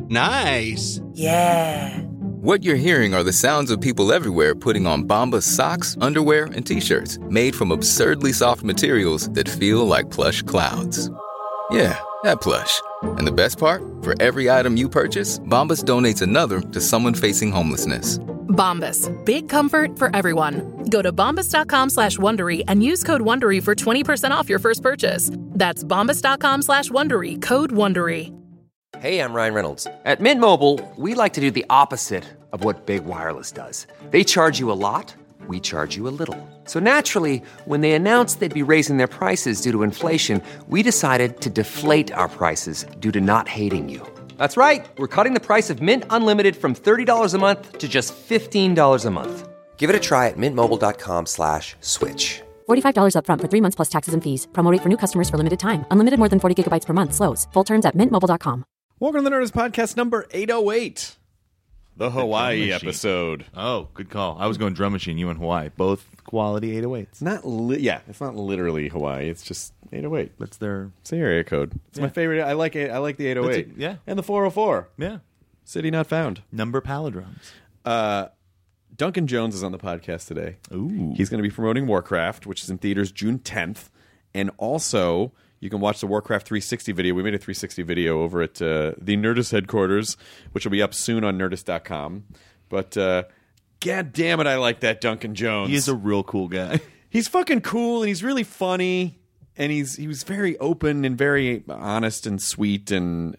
Nice. Yeah. What you're hearing are the sounds of people everywhere putting on Bombas socks, underwear, and T-shirts made from absurdly soft materials that feel like plush clouds. Yeah, that plush. And the best part? For every item you purchase, Bombas donates another to someone facing homelessness. Bombas. Big comfort for everyone. Go to bombas.com/Wondery and use code Wondery for 20% off your first purchase. That's bombas.com/Wondery, code Wondery. Hey, I'm Ryan Reynolds. At Mint Mobile, we like to do the opposite of what Big Wireless does. They charge you a lot, we charge you a little. So naturally, when they announced they'd be raising their prices due to inflation, we decided to deflate our prices due to not hating you. That's right. We're cutting the price of Mint Unlimited from $30 a month to just $15 a month. Give it a try at mintmobile.com/switch. $45 up front for 3 months plus taxes and fees. Promo rate for new customers for limited time. Unlimited more than 40 gigabytes per month. Slows full terms at mintmobile.com. Welcome to the Nerdist Podcast number 808. The Hawaii Drum Machine. episode. Oh, good call. I was going Drum Machine, you in Hawaii. Both quality 808s. It's not it's not literally Hawaii. It's just 808. That's their... It's the area code. It's my favorite. I like it. I like the 808. Yeah. And the 404. Yeah. City not found. Number palindromes. Duncan Jones is on the podcast today. Ooh. He's going to be promoting Warcraft, which is in theaters June 10th. And also, you can watch the Warcraft 360 video. We made a 360 video over at the Nerdist headquarters, which will be up soon on Nerdist.com. But, god damn it, I like that Duncan Jones. He is a real cool guy. He's fucking cool, and he's really funny. And he was very open and very honest and sweet. And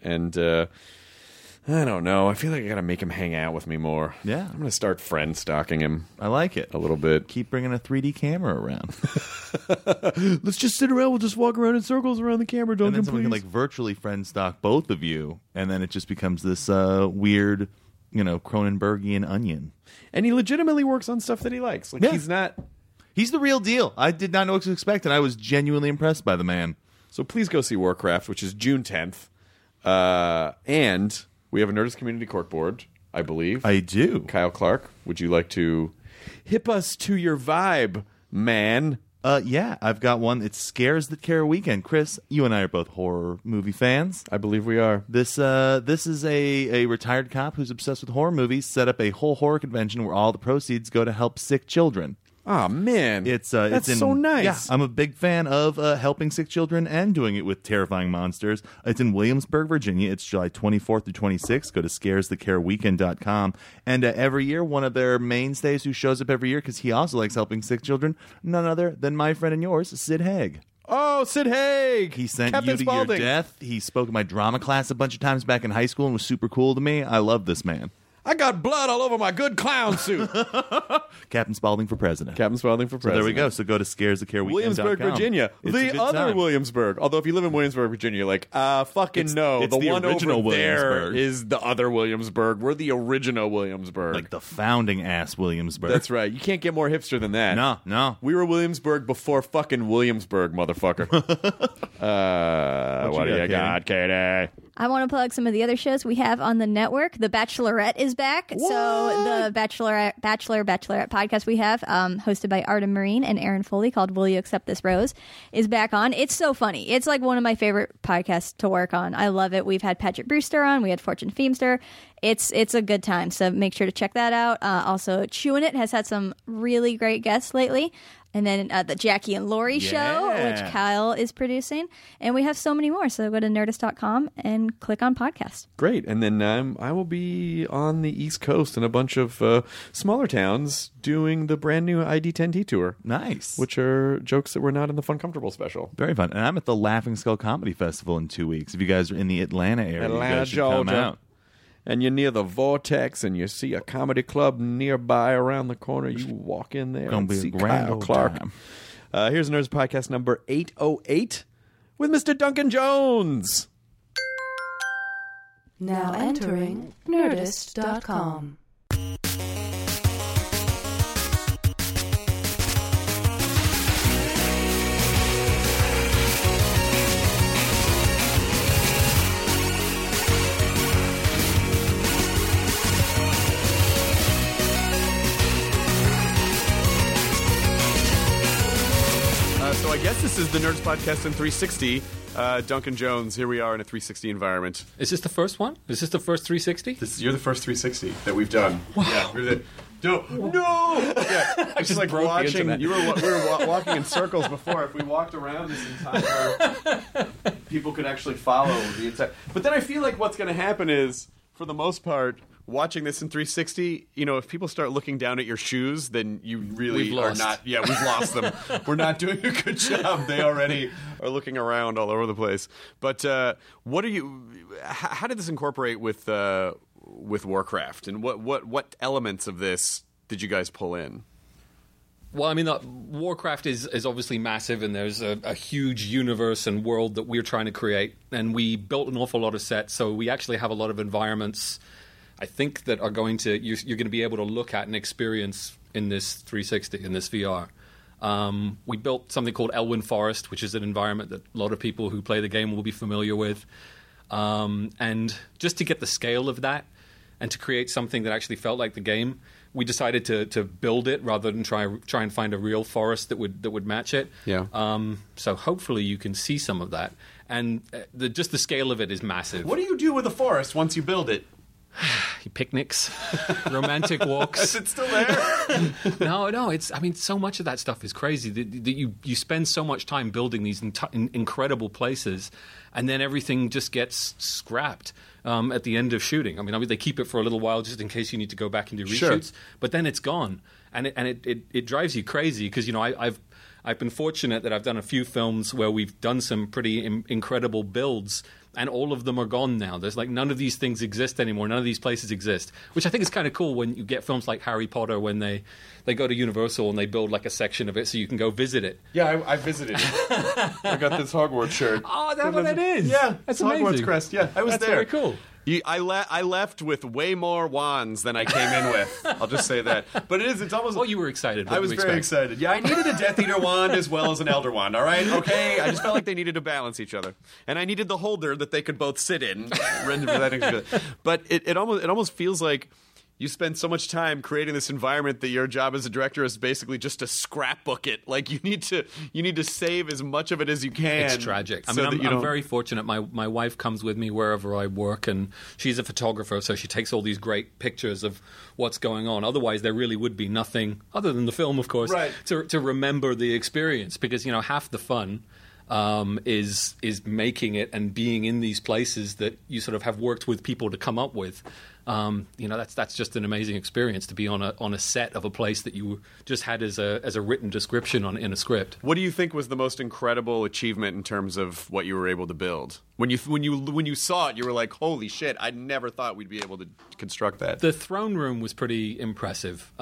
I don't know. I feel like I got to make him hang out with me more. Yeah. I'm going to start friend stalking him I like it. a little bit. Keep bringing a 3D camera around. Let's just sit around. We'll just walk around in circles around the camera. And Duncan, then someone please. can like virtually friend stock both of you, and then it just becomes this weird, Cronenbergian onion. And he legitimately works on stuff that he likes. Like Yeah. he's not. He's the real deal. I did not know what to expect, and I was genuinely impressed by the man. So please go see Warcraft, which is June 10th. And we have a Nerdist Community Corkboard, I believe. I do. Kyle Clark, would you like to hip us to your vibe, man? Yeah, I've got one. It's Scares That Care Weekend. Chris, you and I are both horror movie fans. I believe we are. This is a retired cop who's obsessed with horror movies, set up a whole horror convention where all the proceeds go to help sick children. Oh, man. That's so nice. Yeah, I'm a big fan of helping sick children and doing it with terrifying monsters. It's in Williamsburg, Virginia. It's July 24th through 26th. Go to scaresthatcareweekend.com. And every year, one of their mainstays who shows up every year, because he also likes helping sick children, none other than my friend and yours, Sid Haig. Oh, Sid Haig. He sent Captain you to Spaulding. your death. He spoke in my drama class a bunch of times back in high school and was super cool to me. I love this man. I got blood all over my good clown suit. Captain Spaulding for president. Captain Spaulding for So president. there we go. So go to scaresthecareweekend.com. Williamsburg, Virginia. It's a The good other time. Williamsburg. Although if you live in Williamsburg, Virginia, you're like, fucking It's no. The the one original over there Williamsburg. is the other Williamsburg. We're the original Williamsburg. Like the founding ass Williamsburg. That's right. You can't get more hipster than that. No. We were Williamsburg before fucking Williamsburg, motherfucker. What do you got, Katie? I want to plug some of the other shows we have on the network. The Bachelorette is back. What? So the Bachelorette podcast we have, hosted by Arden Marine and Aaron Foley, called Will You Accept This Rose, is back on. It's so funny. It's like one of my favorite podcasts to work on. I love it. We've had Patrick Brewster on. We had Fortune Feimster. It's a good time. So make sure to check that out. Also, Chewin' It has had some really great guests lately. And then the Jackie and Laurie show, which Kyle is producing. And we have so many more. So go to nerdist.com and click on podcast. Great. And then I will be on the East Coast in a bunch of smaller towns doing the brand new ID10T tour. Nice. Which are jokes that were not in the Fun Comfortable special. Very fun. And I'm at the Laughing Skull Comedy Festival in 2 weeks. If you guys are in the Atlanta area, you guys should come out. And you're near the Vortex, and you see a comedy club nearby around the corner. You walk in there and see Kyle Clark. Here's Nerdist Podcast number 808 with Mr. Duncan Jones. Now entering Nerdist.com. So I guess this is the Nerds Podcast in 360. Duncan Jones, here we are in a 360 environment. Is this the first one? Is this the first 360? You're the first 360 that we've done. Wow. Yeah, we're the... No! Yeah, it's just like broke the watching. internet. We were walking in circles before. If we walked around this entire, people could actually follow the entire. But then I feel like what's going to happen is, for the most part, watching this in 360, if people start looking down at your shoes, then you really are not. Yeah, we've lost them. We're not doing a good job. They already are looking around all over the place. But what are you? How did this incorporate with Warcraft, and what elements of this did you guys pull in? Well, I mean, Warcraft is obviously massive, and there's a huge universe and world that we're trying to create, and we built an awful lot of sets, so we actually have a lot of environments, I think, that are going to you're going to be able to look at and experience in this 360, in this VR. We built something called Elwyn Forest, which is an environment that a lot of people who play the game will be familiar with. And just to get the scale of that and to create something that actually felt like the game, we decided to build it rather than try and find a real forest that would match it. Yeah. So hopefully you can see some of that. And just the scale of it is massive. What do you do with a forest once you build it? Picnics, romantic walks. Is it still there? No. So much of that stuff is crazy. That you spend so much time building these incredible places, and then everything just gets scrapped at the end of shooting. I mean, they keep it for a little while just in case you need to go back and do reshoots, but then it's gone, and it drives you crazy because I've been fortunate that I've done a few films where we've done some pretty incredible builds, and all of them are gone now. There's none of these things exist anymore. None of these places exist, which I think is kind of cool when you get films like Harry Potter, when they go to Universal and they build a section of it so you can go visit it. Yeah, I visited it. I got this Hogwarts shirt. Oh, that's what that is? Yeah, that's Hogwarts amazing. crest. Yeah, I was that's there. Very cool. I left with way more wands than I came in with. I'll just say that. But it's almost... Well, you were excited. I was very excited. Yeah, I needed a Death Eater wand as well as an Elder wand, all right? Okay? I just felt like they needed to balance each other. And I needed the holder that they could both sit in. But it almost feels like you spend so much time creating this environment that your job as a director is basically just to scrapbook it. Like you need to save as much of it as you can. It's tragic. I'm very fortunate. My wife comes with me wherever I work, and she's a photographer, so she takes all these great pictures of what's going on. Otherwise, there really would be nothing other than the film, of course, right, to remember the experience. Because half the fun is making it and being in these places that you sort of have worked with people to come up with. That's just an amazing experience to be on a set of a place that you just had as a written description in a script. What do you think was the most incredible achievement in terms of what you were able to build? When you saw it, you were like, "Holy shit! I never thought we'd be able to construct that." The throne room was pretty impressive.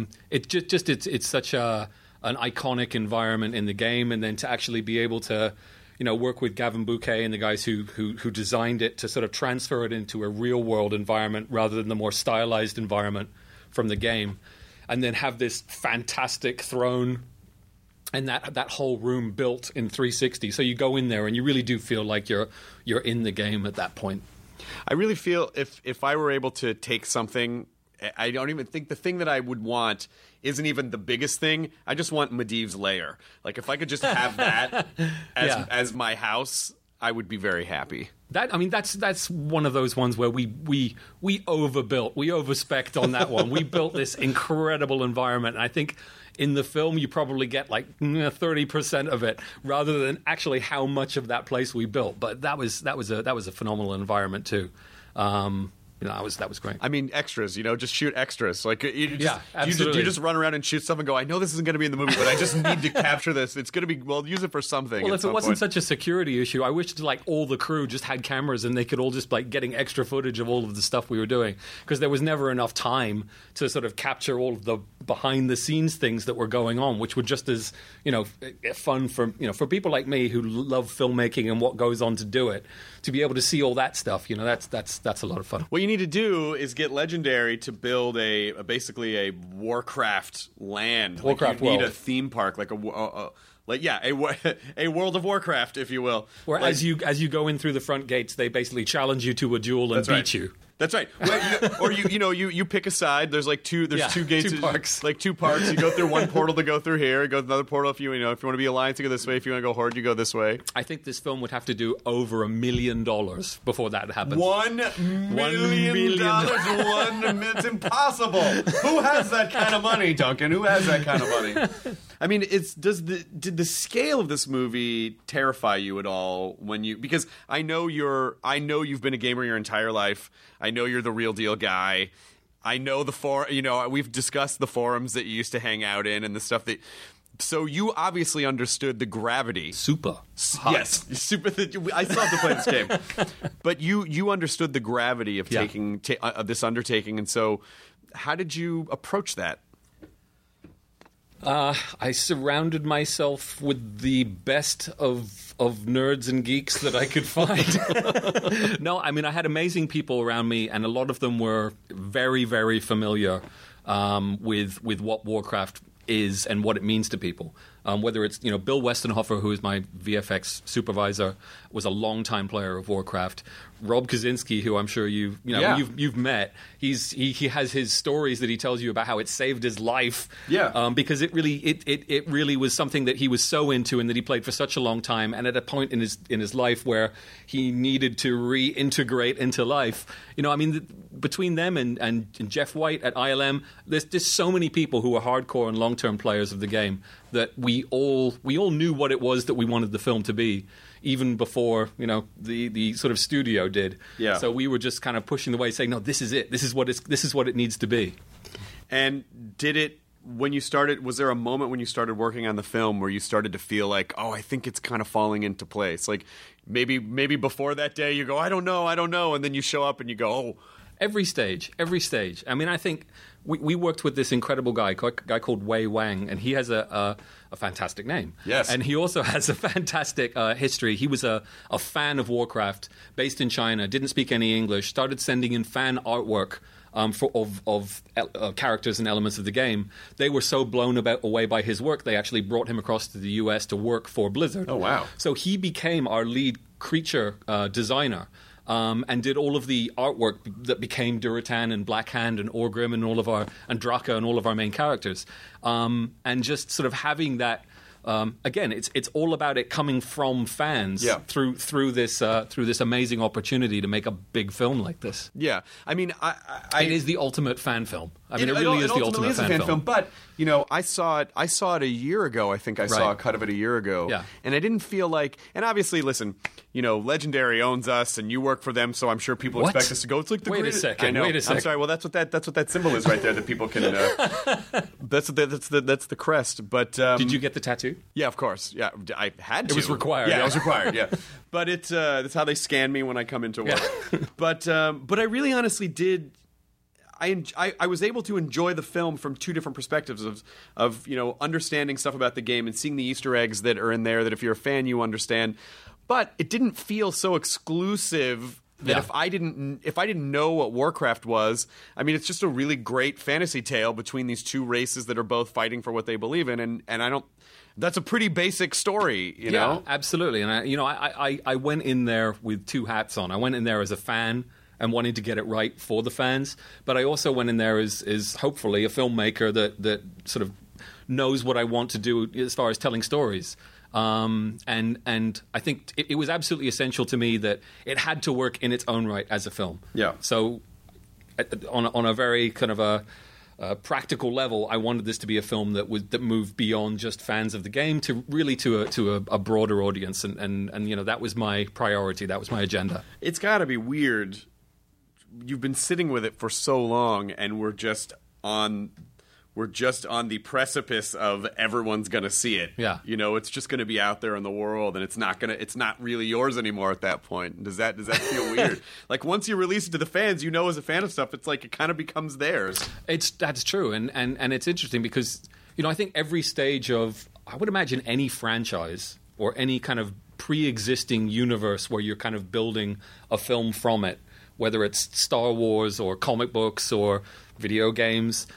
It's such an iconic environment in the game, and then to actually be able to work with Gavin Bouquet and the guys who designed it to sort of transfer it into a real world environment rather than the more stylized environment from the game, and then have this fantastic throne and that whole room built in 360. So you go in there and you really do feel like you're in the game at that point. I really feel if I were able to take something, I don't even think the thing that I would want isn't even the biggest thing. I just want Medivh's lair. Like if I could just have that as my house, I would be very happy. That's one of those ones where we overbuilt, we overspec'd on that one. We built this incredible environment, and I think in the film you probably get 30% of it, rather than actually how much of that place we built. But that was a phenomenal environment too. That was great. I mean, extras, just shoot extras. You just run around and shoot stuff and go, I know this isn't going to be in the movie, but I just need to capture this. It's going to be, use it for something. Well, if it wasn't such a security issue, I wished all the crew just had cameras and they could all just getting extra footage of all of the stuff we were doing, because there was never enough time to sort of capture all of the behind the scenes things that were going on, which were just as, fun for people like me who love filmmaking and what goes on to do it, to be able to see all that stuff. That's a lot of fun. What you need to do is get Legendary to build basically a Warcraft land. Warcraft you need world. a theme park, a World of Warcraft, if you will. Where as you go in through the front gates, they basically challenge you to a duel and beat you. That's right. Well, you pick a side. There's like two gates, 2 parks. like 2 parks. You go through one portal to go through here. You go to another portal if you want to be Alliance, you go this way. If you want to go Horde, you go this way. I think this film would have to do over $1 million before that happens. $1 million. It's impossible. Who has that kind of money, Duncan? Who has that kind of money? I mean, did the scale of this movie terrify you at all because I know you've been a gamer your entire life. I know you're the real deal guy. I know we've discussed the forums that you used to hang out in and the stuff that. So you obviously understood the gravity. Super. Hot. Yes, super. I still have to play this game, but you understood the gravity of taking this undertaking, and so how did you approach that? I surrounded myself with the best of nerds and geeks that I could find. No, I mean, I had amazing people around me, and a lot of them were very, very familiar with what Warcraft is and what it means to people. Whether it's Bill Westenhofer, who is my VFX supervisor, was a longtime player of Warcraft. Rob Kaczynski, who I'm sure you've met, he has his stories that he tells you about how it saved his life. Yeah. Because it really was something that he was so into and that he played for such a long time. And at a point in his life where he needed to reintegrate into life, between them and Jeff White at ILM, there's just so many people who are hardcore and long-term players of the game that we all knew what it was that we wanted the film to be, even before the sort of studio did. Yeah. So we were just kind of pushing the way, saying, "No, this is it. This is what it needs to be." And when you started? Was there a moment when you started working on the film where you started to feel like, "Oh, I think it's kind of falling into place"? Like maybe before that day, you go, "I don't know," and then you show up and you go, "Oh." Every stage. I mean, I think we worked with this incredible guy called Wei Wang, and he has a fantastic name. Yes. And he also has a fantastic history. He was a fan of Warcraft, based in China, didn't speak any English, started sending in fan artwork of characters and elements of the game. They were so blown away by his work, they actually brought him across to the US to work for Blizzard. Oh, wow. So he became our lead creature designer. And did all of the artwork that became Duratan and Black Hand and Orgrim and Draka and all of our main characters. And just sort of having that, again, it's all about it coming from fans through this amazing opportunity to make a big film like this. Yeah, I mean, it is the ultimate fan film. I mean, it really is the ultimate fan film. But I saw it a year ago. I think I saw a cut of it a year ago. Yeah. And I didn't feel like. And obviously, listen, Legendary owns us, and you work for them, so I'm sure people expect us to go. It's like the Wait greatest. a second. I know. Wait a second. I'm sorry. Well, that's what that symbol is right there that people can. That's the crest. But did you get the tattoo? Yeah, of course. Yeah, I had to. It was required. Yeah, it was required. Yeah, but that's how they scan me when I come into work. Yeah. But I really honestly did. I was able to enjoy the film from two different perspectives of understanding stuff about the game and seeing the Easter eggs that are in there that if you're a fan you understand, but it didn't feel so exclusive that if I didn't know what Warcraft was, I mean, it's just a really great fantasy tale between these two races that are both fighting for what they believe in, and I don't. That's a pretty basic story, you know. Absolutely, and I went in there with two hats on. I went in there as a fan and wanting to get it right for the fans, but I also went in there as hopefully a filmmaker that sort of knows what I want to do as far as telling stories. And I think it was absolutely essential to me that it had to work in its own right as a film. Yeah. So on a very kind of a practical level, I wanted this to be a film that moved beyond just fans of the game to really to a broader audience, and that was my priority. That was my agenda. It's got to be weird. You've been sitting with it for so long, and we're just on the precipice of everyone's going to see it. Yeah. It's just going to be out there in the world, and it's not really yours anymore at that point. Does that feel weird? Like once you release it to the fans, as a fan of stuff, it's like it kind of becomes theirs. That's true. And it's interesting because, I think every stage of, I would imagine any franchise or any kind of pre-existing universe where you're kind of building a film from it, whether it's Star Wars or comic books or video games,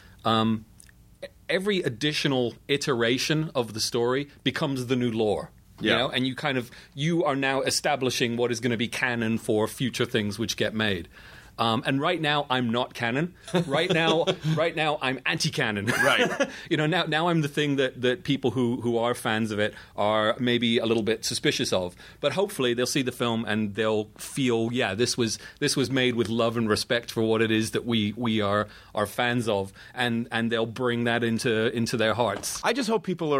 every additional iteration of the story becomes the new lore. Yeah. And you are now establishing what is going to be canon for future things which get made. And right now, I'm not canon. Right now, I'm anti-canon. Right. Now I'm the thing that people who are fans of it are maybe a little bit suspicious of. But hopefully, they'll see the film and they'll feel, this was made with love and respect for what it is that we are fans of, and they'll bring that into their hearts. I just hope people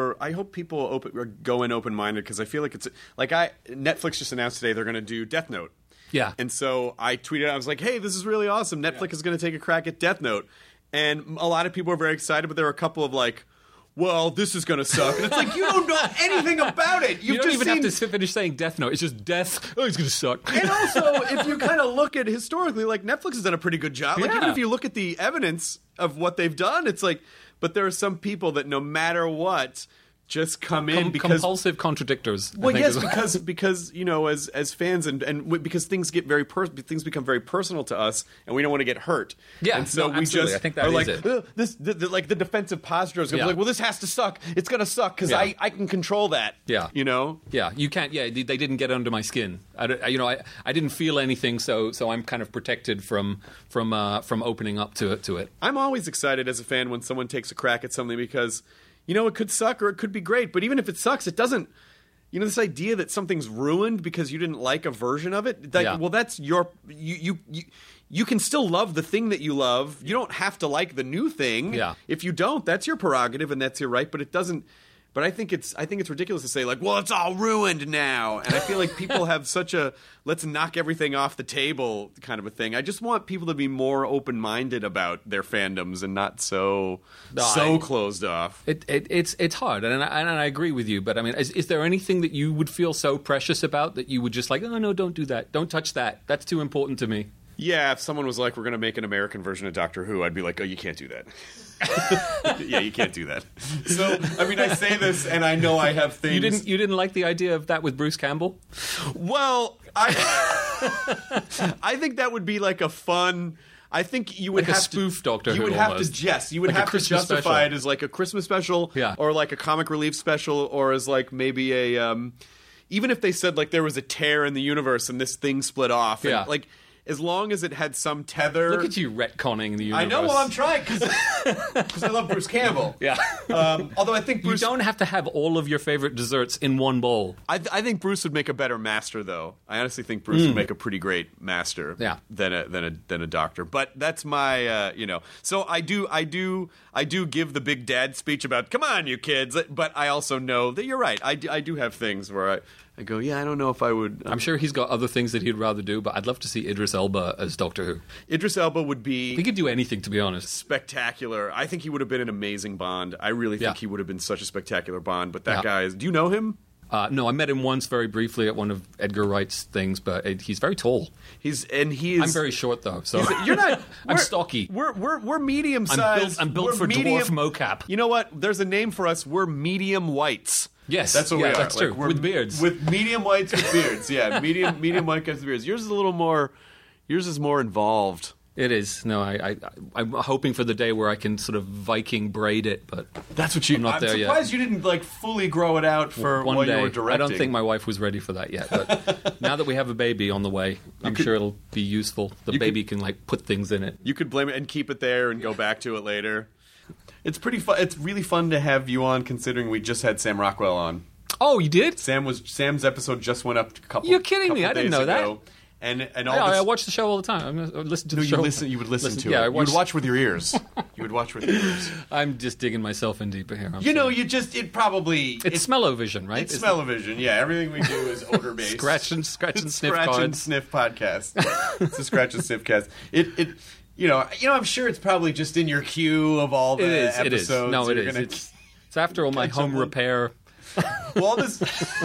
go in open-minded, because I feel like it's like Netflix just announced today they're going to do Death Note. Yeah. And so I tweeted, I was like, hey, this is really awesome. Netflix is going to take a crack at Death Note. And a lot of people are very excited, but there were a couple of like, well, this is going to suck. And it's like, you don't know anything about it. You don't even have to finish saying Death Note. It's just death. Oh, it's going to suck. And also, if you kind of look at historically, like Netflix has done a pretty good job. Like even if you look at the evidence of what they've done, it's like, but there are some people that no matter what, just come in because compulsive contradictors. Well, yes, because as fans and because things get things become very personal to us, and we don't want to get hurt. Yeah, and so we absolutely. just I think that are is like like the defensive posture is going to be like, well, this has to suck. It's going to suck because I can control that. Yeah, Yeah, you can't. Yeah, they didn't get under my skin. I didn't feel anything, so I'm kind of protected from opening up to it. I'm always excited as a fan when someone takes a crack at something because. It could suck or it could be great, but even if it sucks, it doesn't. This idea that something's ruined because you didn't like a version of it. Well, that's your you can still love the thing that you love. You don't have to like the new thing. Yeah. If you don't, that's your prerogative and that's your right. But it doesn't. But I think it's ridiculous to say like, well, it's all ruined now. And I feel like people have such a let's knock everything off the table kind of a thing. I just want people to be more open-minded about their fandoms and not so closed off. It's hard, and I agree with you. But I mean, is there anything that you would feel so precious about that you would just like, oh no, don't do that, don't touch that. That's too important to me. Yeah, if someone was like, we're going to make an American version of Doctor Who, I'd be like, oh, you can't do that. Yeah, you can't do that. So, I mean, I say this, and I know I have things. You didn't like the idea of that with Bruce Campbell? Well, I think that would be like a fun. I think you would like have a spoof Doctor Who. You would have to, yes, you would have to justify it as like a Christmas special, or like a comic relief special, or as like maybe a. Even if they said like there was a tear in the universe and this thing split off, and, like. As long as it had some tether. Look at you retconning the universe. I know, well, I'm trying because I love Bruce Campbell. Yeah. Although I think Bruce... You don't have to have all of your favorite desserts in one bowl. I think Bruce would make a better master, though. I honestly think Bruce would make a pretty great master than a doctor. But that's my, So I do give the big dad speech about, come on, you kids. But I also know that you're right. I do have things where I go, yeah, I don't know if I would... I'm sure he's got other things that he'd rather do, but I'd love to see Idris Elba as Doctor Who. Idris Elba would be... He could do anything, to be honest. Spectacular. I think he would have been an amazing Bond. I really think he would have been such a spectacular Bond. But that guy is... Do you know him? No, I met him once very briefly at one of Edgar Wright's things, but he's very tall. I'm very short, though, so... You're not... I'm stocky. We're medium-sized. I'm built for dwarf mocap. You know what? There's a name for us. We're medium whites. Yes, that's what we are. That's true. With beards, with medium whites with beards. Yeah, medium white guys with beards. Yours is a little more. Yours is more involved. It is. No, I'm hoping for the day where I can sort of Viking braid it, but that's what you. I'm not there yet. I'm surprised you didn't like fully grow it out for one while day. You were directing. I don't think my wife was ready for that yet. But now that we have a baby on the way, I'm sure it'll be useful. The baby can like put things in it. You could blame it and keep it there and go back to it later. It's pretty fun. It's really fun to have you on, considering we just had Sam Rockwell on. Oh, you did? Sam's episode just went up a couple. You're kidding me! I didn't know that. And I watch the show all the time. I listen to the show. You would listen to it. You would watch with your ears. You would watch with your ears. I'm just digging myself in deeper here. It's smell-o-vision, right? It's smell-o-vision. Yeah, everything we do is odor-based. Scratch and sniff. Scratch and sniff podcast. It's a scratch and sniff cast. I'm sure it's probably just in your queue of all the episodes. It is. No, it is. It's after all my home repair. Well, this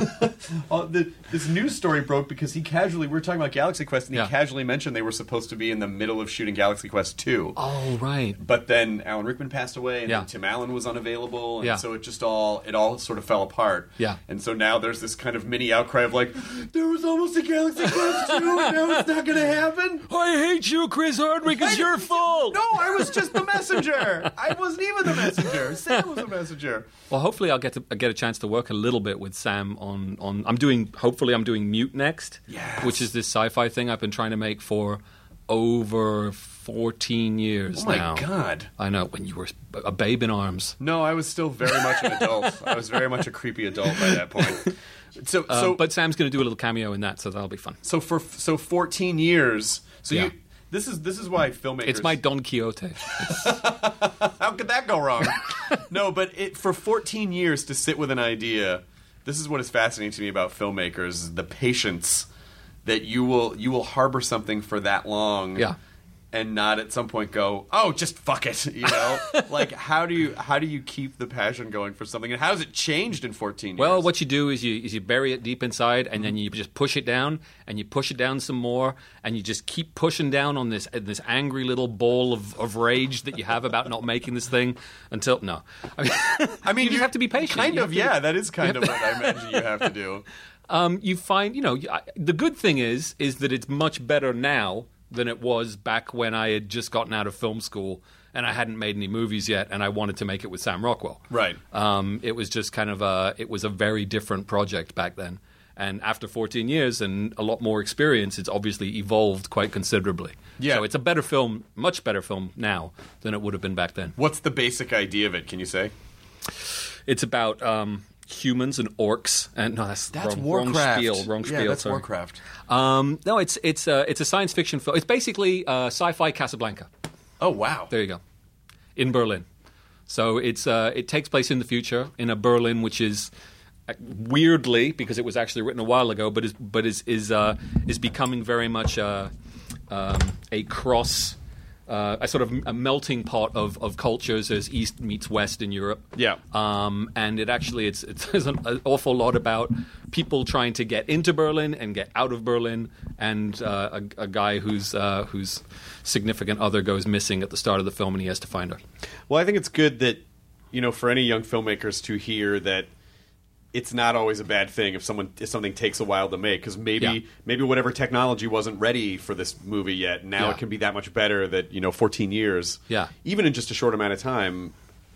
news story broke because we were talking about Galaxy Quest, and he casually mentioned they were supposed to be in the middle of shooting Galaxy Quest 2. Oh, right. But then Alan Rickman passed away, and then Tim Allen was unavailable, and so it all sort of fell apart. Yeah. And so now there's this kind of mini outcry of like, there was almost a Galaxy Quest 2, and now it's not going to happen. I hate you, Chris Hardwick. It's your fault. No, I was just the messenger. I wasn't even the messenger. Sam was the messenger. Well, hopefully I'll get a chance to work a little bit with Sam on I'm doing Mute next, which is this sci-fi thing I've been trying to make for over 14 years now. Oh my God. I know, when you were a babe in arms. No, I was still very much an adult. I was very much a creepy adult by that point. But Sam's going to do a little cameo in that, so that'll be fun. So 14 years. So Yeah. this is why filmmakers. It's my Don Quixote. How could that go wrong? No, but for 14 years to sit with an idea, this is what is fascinating to me about filmmakers: the patience that you will harbor something for that long. Yeah. And not at some point go, oh, just fuck it, you know? Like, how do you keep the passion going for something, and how has it changed in 14 years? Well, what you do is you bury it deep inside, and then you just push it down, and you push it down some more, and you just keep pushing down on this angry little ball of rage that you have about not making this thing until no. I mean, you just have to be patient. Kind of, yeah. That is kind of what I imagine you have to do. You find, the good thing is that it's much better now than it was back when I had just gotten out of film school and I hadn't made any movies yet, and I wanted to make it with Sam Rockwell. Right. It was just kind of it was a very different project back then. And after 14 years and a lot more experience, it's obviously evolved quite considerably. Yeah. So it's a better film, much better film now than it would have been back then. What's the basic idea of it, can you say? It's about humans and orcs, and no, that's Warcraft. Wrong spiel. Yeah, that's sorry. Warcraft. No, it's a science fiction film. It's basically sci-fi Casablanca. Oh wow! There you go, in Berlin. So it takes place in the future in a Berlin which is weirdly, because it was actually written a while ago, but is becoming very much a cross. A sort of a melting pot of cultures as East meets West in Europe. Yeah. And there's an awful lot about people trying to get into Berlin and get out of Berlin, and a guy whose significant other goes missing at the start of the film, and he has to find her. Well, I think it's good that, for any young filmmakers to hear that it's not always a bad thing if something takes a while to make, because maybe whatever technology wasn't ready for this movie yet. Now it can be that much better that 14 years, even in just a short amount of time.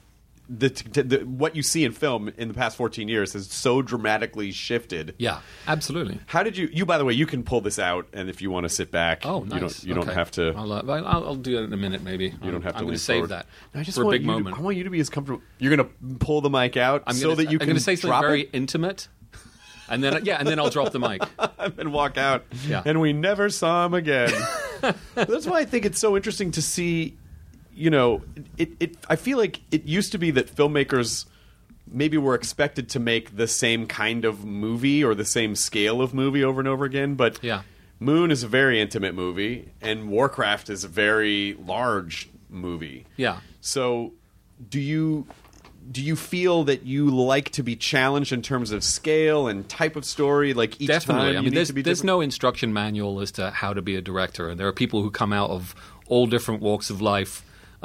What you see in film in the past 14 years has so dramatically shifted. Yeah, absolutely. How did you? By the way, you can pull this out, and if you want to sit back, oh, nice. You don't have to. I'll do it in a minute, maybe. You don't have to. I'm going to save that for a big moment. I want you to be as comfortable. You're going to pull the mic out that you can. I'm going to say something very intimate, and then I'll drop the mic and walk out. Yeah. And we never saw him again. That's why I think it's so interesting to see. I feel like it used to be that filmmakers maybe were expected to make the same kind of movie or the same scale of movie over and over again. But Moon is a very intimate movie, and Warcraft is a very large movie. Yeah. So do you feel that you like to be challenged in terms of scale and type of story? Like each Definitely. time, there's no instruction manual as to how to be a director, and there are people who come out of all different walks of life.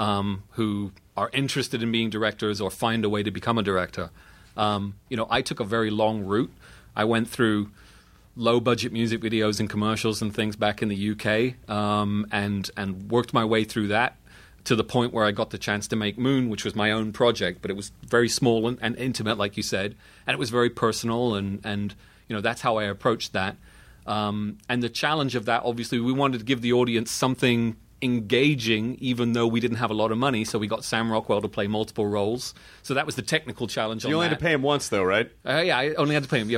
Who are interested in being directors or find a way to become a director. I took a very long route. I went through low-budget music videos and commercials and things back in the UK, and worked my way through that to the point where I got the chance to make Moon, which was my own project, but it was very small and intimate, like you said, and it was very personal, and that's how I approached that. And the challenge of that, obviously, we wanted to give the audience something engaging, even though we didn't have a lot of money, so we got Sam Rockwell to play multiple roles. So that was the technical challenge. You only had to pay him once, though, right? Yeah, I only had to pay him.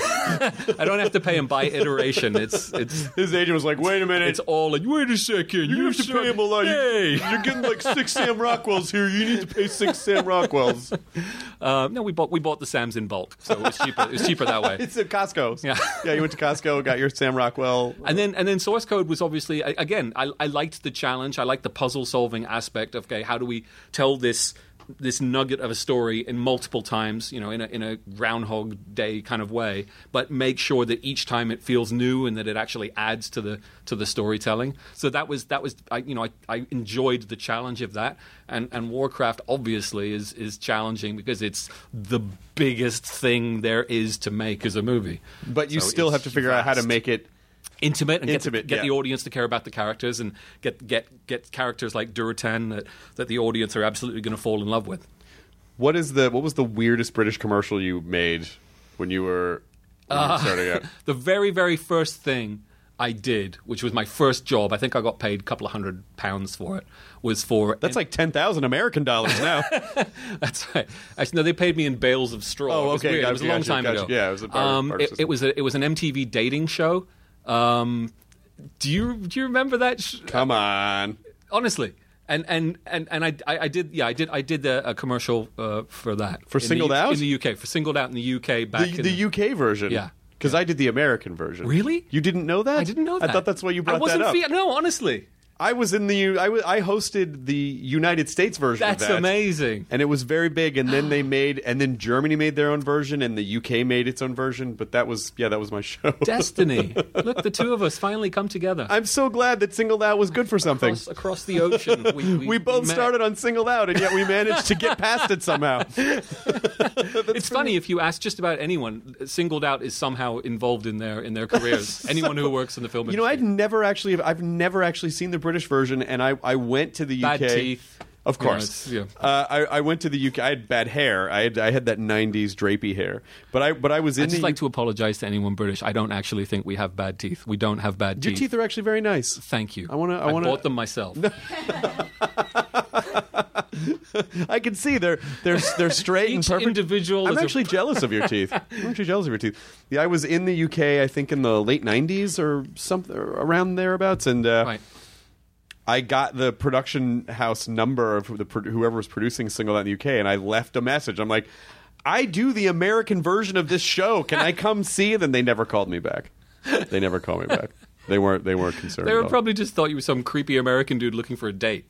I don't have to pay him by iteration. It's his agent was like, "Wait a minute, it's all like, wait a second, you have to pay him a lot. Hey. You're getting like 6 Sam Rockwells here. You need to pay 6 Sam Rockwells." No, we bought the Sams in bulk, so it was cheaper. It was cheaper that way. It's at Costco. Yeah, you went to Costco, got your Sam Rockwell, and then Source Code was obviously again. I liked the challenge. I liked the puzzle solving aspect of how do we tell this nugget of a story in multiple times, in a Groundhog Day kind of way, but make sure that each time it feels new and that it actually adds to the storytelling. So that was I enjoyed the challenge of that, and Warcraft obviously is challenging because it's the biggest thing there is to make as a movie. But you still have to figure out how to make it intimate and get the audience to care about the characters and get characters like Duratan that the audience are absolutely going to fall in love with. What was the weirdest British commercial you made when you were starting out? The very, very first thing I did, which was my first job. I think I got paid a couple of £100 for it. Was for That's like 10,000 American dollars now. That's right. Actually, no, they paid me in bales of straw. Oh, It was okay. weird. It was a long time ago. Yeah, it was a barter system. It was an MTV dating show. Do you remember that? Come on. Honestly. And I did a commercial for that For Singled Out in the UK, for Singled Out in the UK back in the UK version. Yeah. Because I did the American version. Really? You didn't know that? I didn't know that. I thought that's why you brought that up. No, honestly. I was in I hosted the United States version of that. That's amazing. And it was very big, and then then Germany made their own version, and the UK made its own version, but that was my show. Destiny. Look, the two of us finally come together. I'm so gled that Singled Out was good for something. Across the ocean. We both started on Singled Out, and yet we managed to get past it somehow. It's funny, if you ask just about anyone, Singled Out is somehow involved in their careers. Anyone who works in the film industry. I've never actually seen the British version, and I went to the UK. Bad teeth. Of course. Yeah. I went to the UK. I had bad hair. I had that 90s drapey hair. But I was in I'd just like to apologize to anyone British. I don't actually think we have bad teeth. We don't have bad teeth. Your teeth are actually very nice. Thank you. I bought them myself. I can see they're straight and perfect. Individual. I'm actually jealous of your teeth. Yeah, I was in the UK, I think in the late 90s or something around thereabouts, and right. I got the production house number of whoever was producing Singled Out in the UK, and I left a message. I'm like, I do the American version of this show. Can I come see? Then they never called me back. They never called me back. They weren't concerned. They at all. probably just thought you were some creepy American dude looking for a date.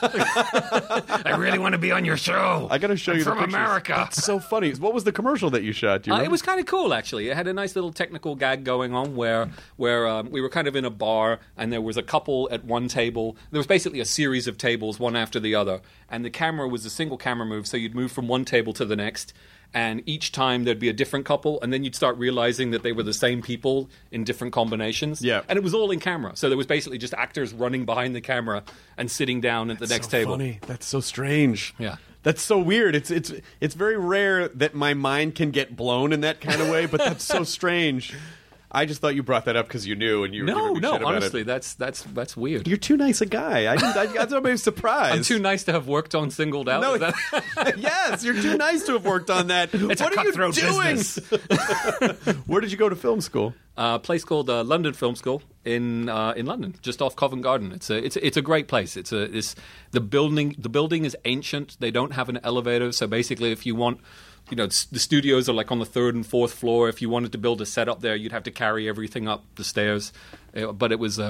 I really want to be on your show. I got to show you the from pictures. America. That's so funny. What was the commercial that you shot? Do you It remember? was kind of cool, actually. It had a nice little technical gag going on where we were kind of in a bar, and there was a couple at one table. There was basically a series of tables, one after the other, and the camera was a single camera move, so you'd move from one table to the next. And each time there'd be a different couple, and then you'd start realizing that they were the same people in different combinations. Yeah. And it was all in camera. So there was basically just actors running behind the camera and sitting down at the next table. Funny. That's so strange. Yeah. That's so weird. It's very rare that my mind can get blown in that kind of way, but that's so strange. I just thought you brought that up because you knew and you were giving me shit about honestly, it. that's weird. You're too nice a guy. I got somebody surprised. I'm too nice to have worked on Singled Out. No, yes, you're too nice to have worked on that. It's what a are you cutthroat doing? business. Where did you go to film school? A place called London Film School in London, just off Covent Garden. It's a great place. The building is ancient. They don't have an elevator, so basically, if you want. The studios are like on the 3rd and 4th floor. If you wanted to build a set up there, you'd have to carry everything up the stairs. But it was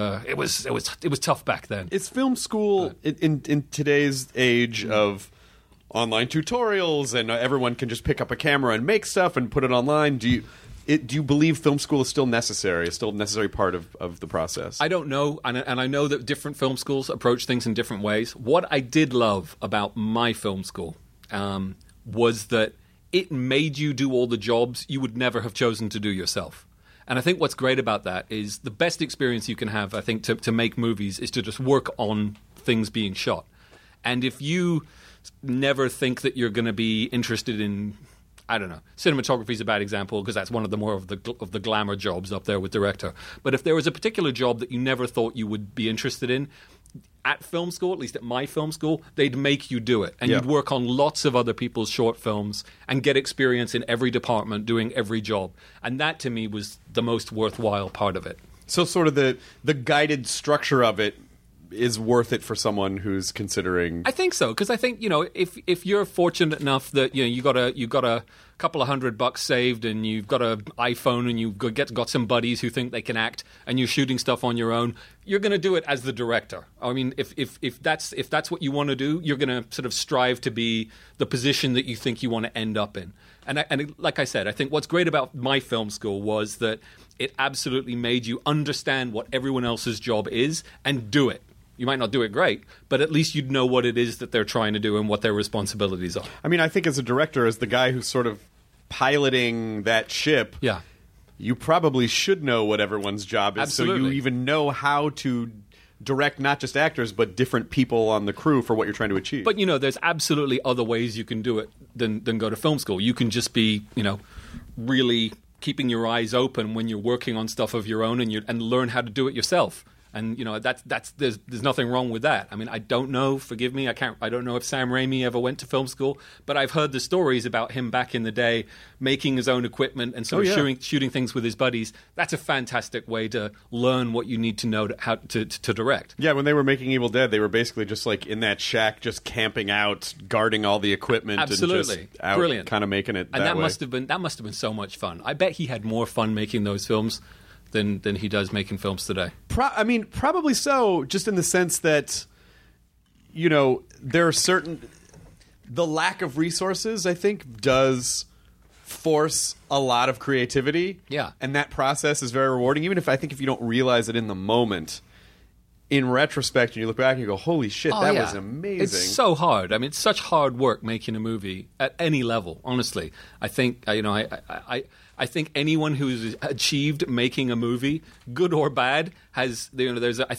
tough back then. Is film school in today's age of online tutorials and everyone can just pick up a camera and make stuff and put it online? Do you believe film school is still necessary? It's still a necessary part of the process? I don't know, and I know that different film schools approach things in different ways. What I did love about my film school was that it made you do all the jobs you would never have chosen to do yourself. And I think what's great about that is the best experience you can have, I think, to make movies is to just work on things being shot. And if you never think that you're going to be interested in, I don't know, cinematography is a bad example because that's one of the more of the glamour jobs up there with director. But if there was a particular job that you never thought you would be interested in, at film school, at least at my film school, they'd make you do it. And you'd work on lots of other people's short films and get experience in every department doing every job. And that, to me, was the most worthwhile part of it. So sort of the guided structure of it is worth it for someone who's considering. I think so, because I think if you're fortunate enough that you got a couple of $100 saved and you've got an iPhone and you've got some buddies who think they can act and you're shooting stuff on your own, you're going to do it as the director. I mean, if that's what you want to do, you're going to sort of strive to be the position that you think you want to end up in. And like I said, I think what's great about my film school was that it absolutely made you understand what everyone else's job is and do it. You might not do it great, but at least you'd know what it is that they're trying to do and what their responsibilities are. I mean, I think as a director, as the guy who's sort of piloting that ship, you probably should know what everyone's job is. Absolutely. So you even know how to direct not just actors, but different people on the crew for what you're trying to achieve. But, there's absolutely other ways you can do it than go to film school. You can just be, really keeping your eyes open when you're working on stuff of your own and learn how to do it yourself. And there's nothing wrong with that. I mean, I don't know. Forgive me. I don't know if Sam Raimi ever went to film school, but I've heard the stories about him back in the day making his own equipment and sort of shooting things with his buddies. That's a fantastic way to learn what you need to know how to direct. Yeah, when they were making Evil Dead, they were basically just like in that shack, just camping out, guarding all the equipment, Absolutely. and just out, Brilliant, kind of making it. And that way. must have been so much fun. I bet he had more fun making those films than he does making films today. Probably so, just in the sense that, there are the lack of resources, I think, does force a lot of creativity. Yeah. And that process is very rewarding, even if you don't realize it in the moment. In retrospect, and you look back and you go, holy shit, that was amazing. It's so hard. I mean, it's such hard work making a movie at any level, honestly. I think, I think anyone who's achieved making a movie, good or bad, has there's a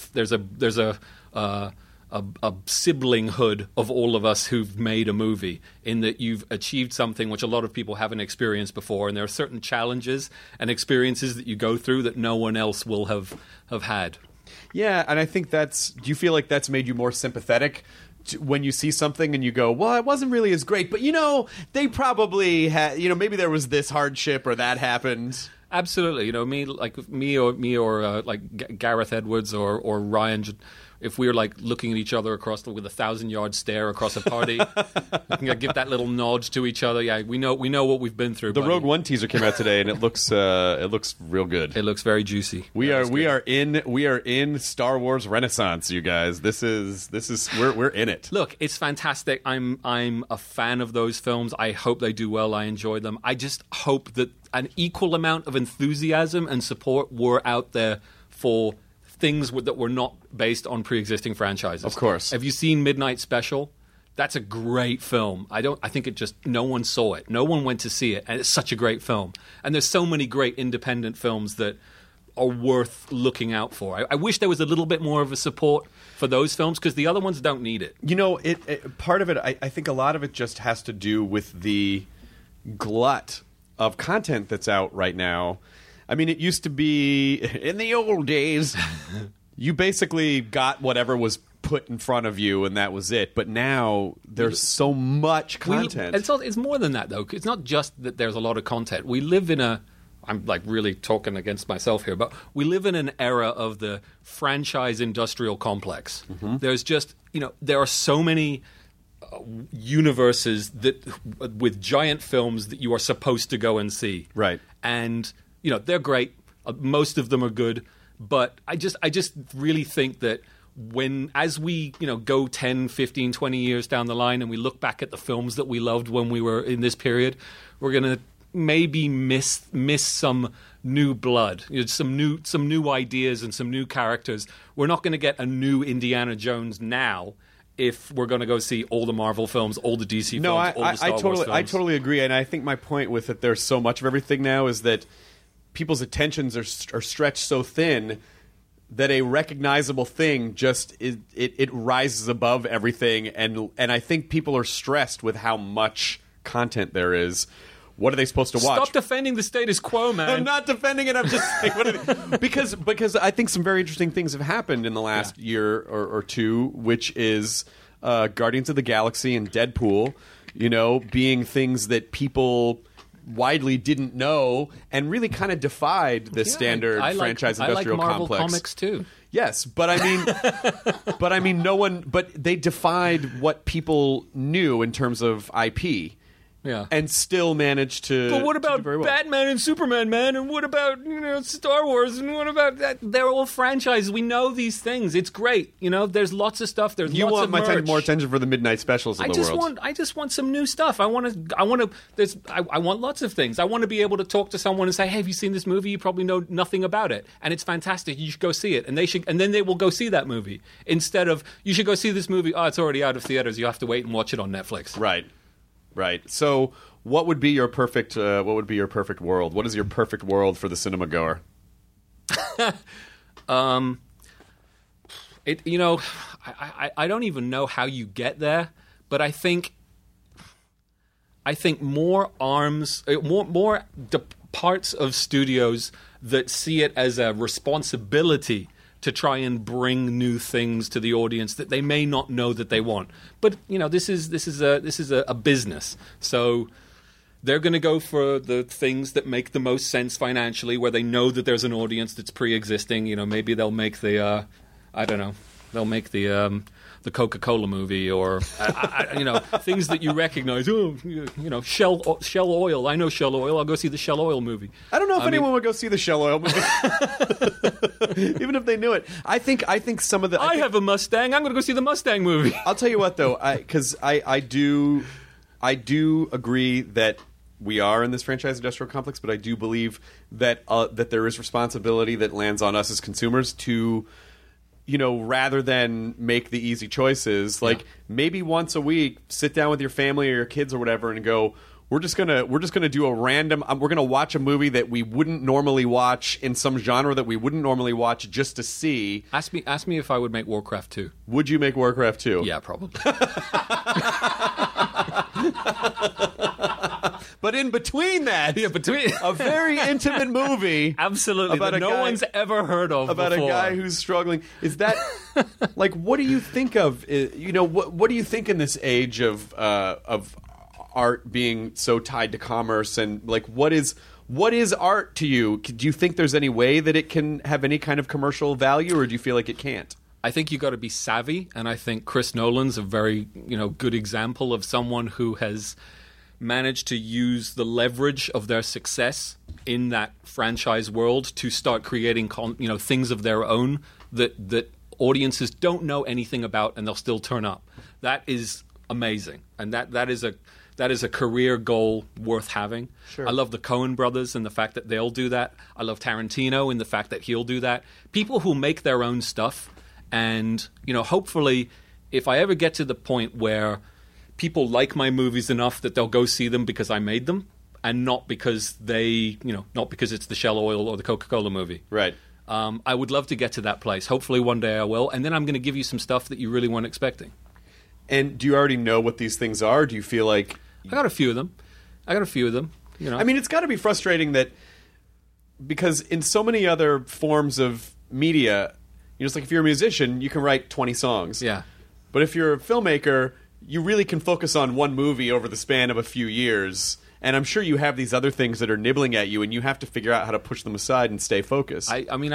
siblinghood of all of us who've made a movie, in that you've achieved something which a lot of people haven't experienced before, and there are certain challenges and experiences that you go through that no one else will have had. Yeah, and I think do you feel like that's made you more sympathetic when you see something and you go, well, it wasn't really as great, but they probably had, maybe there was this hardship or that happened. Absolutely. Me or Gareth Edwards or Ryan, if we were like looking at each other with a 1,000-yard stare across a party, we can give that little nod to each other. Yeah, we know what we've been through. The buddy. Rogue One teaser came out today, and it looks real good. It looks very juicy. We are in Star Wars Renaissance, you guys. This is we're in it. Look, it's fantastic. I'm a fan of those films. I hope they do well. I enjoy them. I just hope that an equal amount of enthusiasm and support were out there for things that were not based on pre-existing franchises. Of course. Have you seen Midnight Special? That's a great film. I think no one saw it. No one went to see it, and it's such a great film. And there's so many great independent films that are worth looking out for. I wish there was a little bit more of a support for those films, because the other ones don't need it. Part of it, I think a lot of it just has to do with the glut of content that's out right now. I mean, it used to be, in the old days, you basically got whatever was put in front of you, and that was it. But now there's so much content. It's more than that, though. It's not just that there's a lot of content. We live in I'm like really talking against myself here, but we live in an era of the franchise industrial complex. Mm-hmm. There's just, there are so many universes with giant films that you are supposed to go and see. Right. And they're great. Most of them are good, but I just really think that as we go 10, 15, 20 years down the line and we look back at the films that we loved when we were in this period, we're going to maybe miss some new blood, some new ideas and some new characters. We're not going to get a new Indiana Jones now if we're going to go see all the Marvel films, all the DC films, all the Star Wars films. I totally agree, and I think my point with it, there's so much of everything now, is that people's attentions are stretched so thin that a recognizable thing just it rises above everything, and I think people are stressed with how much content there is. What are they supposed to watch? Stop defending the status quo, man. I'm not defending it. I'm just saying because I think some very interesting things have happened in the last year or two, which is Guardians of the Galaxy and Deadpool, being things that people widely didn't know and really kind of defied the standard franchise industrial complex. I like Marvel complex. comics too. Yes, but I mean, no one. But they defied what people knew in terms of IP. Yeah. And still managed to. But what about very well. Batman and Superman, man? And what about Star Wars? And what about that? They're all franchises. We know these things. It's great. There's lots of stuff. There's you lots want of my merch. more attention for the midnight specials of the world. I just want some new stuff. I want lots of things. I want to be able to talk to someone and say, "Hey, have you seen this movie? You probably know nothing about it, and it's fantastic. You should go see it." And then they will go see that movie instead of, "You should go see this movie. Oh, it's already out of theaters. You have to wait and watch it on Netflix." Right. So, what would be your perfect? What would be your perfect world? What is your perfect world for the cinema goer? I don't even know how you get there, but I think more arms, more parts of studios that see it as a responsibility to try and bring new things to the audience that they may not know that they want. But this is a business, so they're going to go for the things that make the most sense financially, where they know that there's an audience that's pre-existing. Maybe they'll make the they'll make the Coca-Cola movie, or things that you recognize. Oh, Shell Oil. I know Shell Oil. I'll go see the Shell Oil movie. I don't know if anyone would go see the Shell Oil movie, even if they knew it. I think some of the. I have a Mustang. I'm going to go see the Mustang movie. I'll tell you what, though, because I do agree that we are in this franchise industrial complex, but I do believe that that there is responsibility that lands on us as consumers to, rather than make the easy choices, maybe once a week, sit down with your family or your kids or whatever and go, we're just gonna do a random. We're gonna watch a movie that we wouldn't normally watch in some genre that we wouldn't normally watch just to see. Ask me if I would make Warcraft 2. Would you make Warcraft 2? Yeah, probably. But in between that, a very intimate movie, absolutely, that no one's ever heard of about before. A guy who's struggling. Is that what do you think of? What do you think in this age of art being so tied to commerce, and what is art to you? Do you think there's any way that it can have any kind of commercial value, or do you feel like it can't? I think you got to be savvy, and I think Chris Nolan's a very good example of someone who has managed to use the leverage of their success in that franchise world to start creating things of their own that audiences don't know anything about, and they'll still turn up. That is amazing, and that is a career goal worth having. Sure. I love the Coen brothers and the fact that they'll do that. I love Tarantino and the fact that he'll do that. People who make their own stuff, and hopefully, if I ever get to the point where people like my movies enough that they'll go see them because I made them, and not because not because it's the Shell Oil or the Coca-Cola movie. Right. I would love to get to that place. Hopefully one day I will, and then I'm going to give you some stuff that you really weren't expecting. And do you already know what these things are? Do you feel like... I got a few of them. I mean, it's got to be frustrating that, because in so many other forms of media, it's like if you're a musician, you can write 20 songs. Yeah. But if you're a filmmaker, you really can focus on one movie over the span of a few years. And I'm sure you have these other things that are nibbling at you, and you have to figure out how to push them aside and stay focused.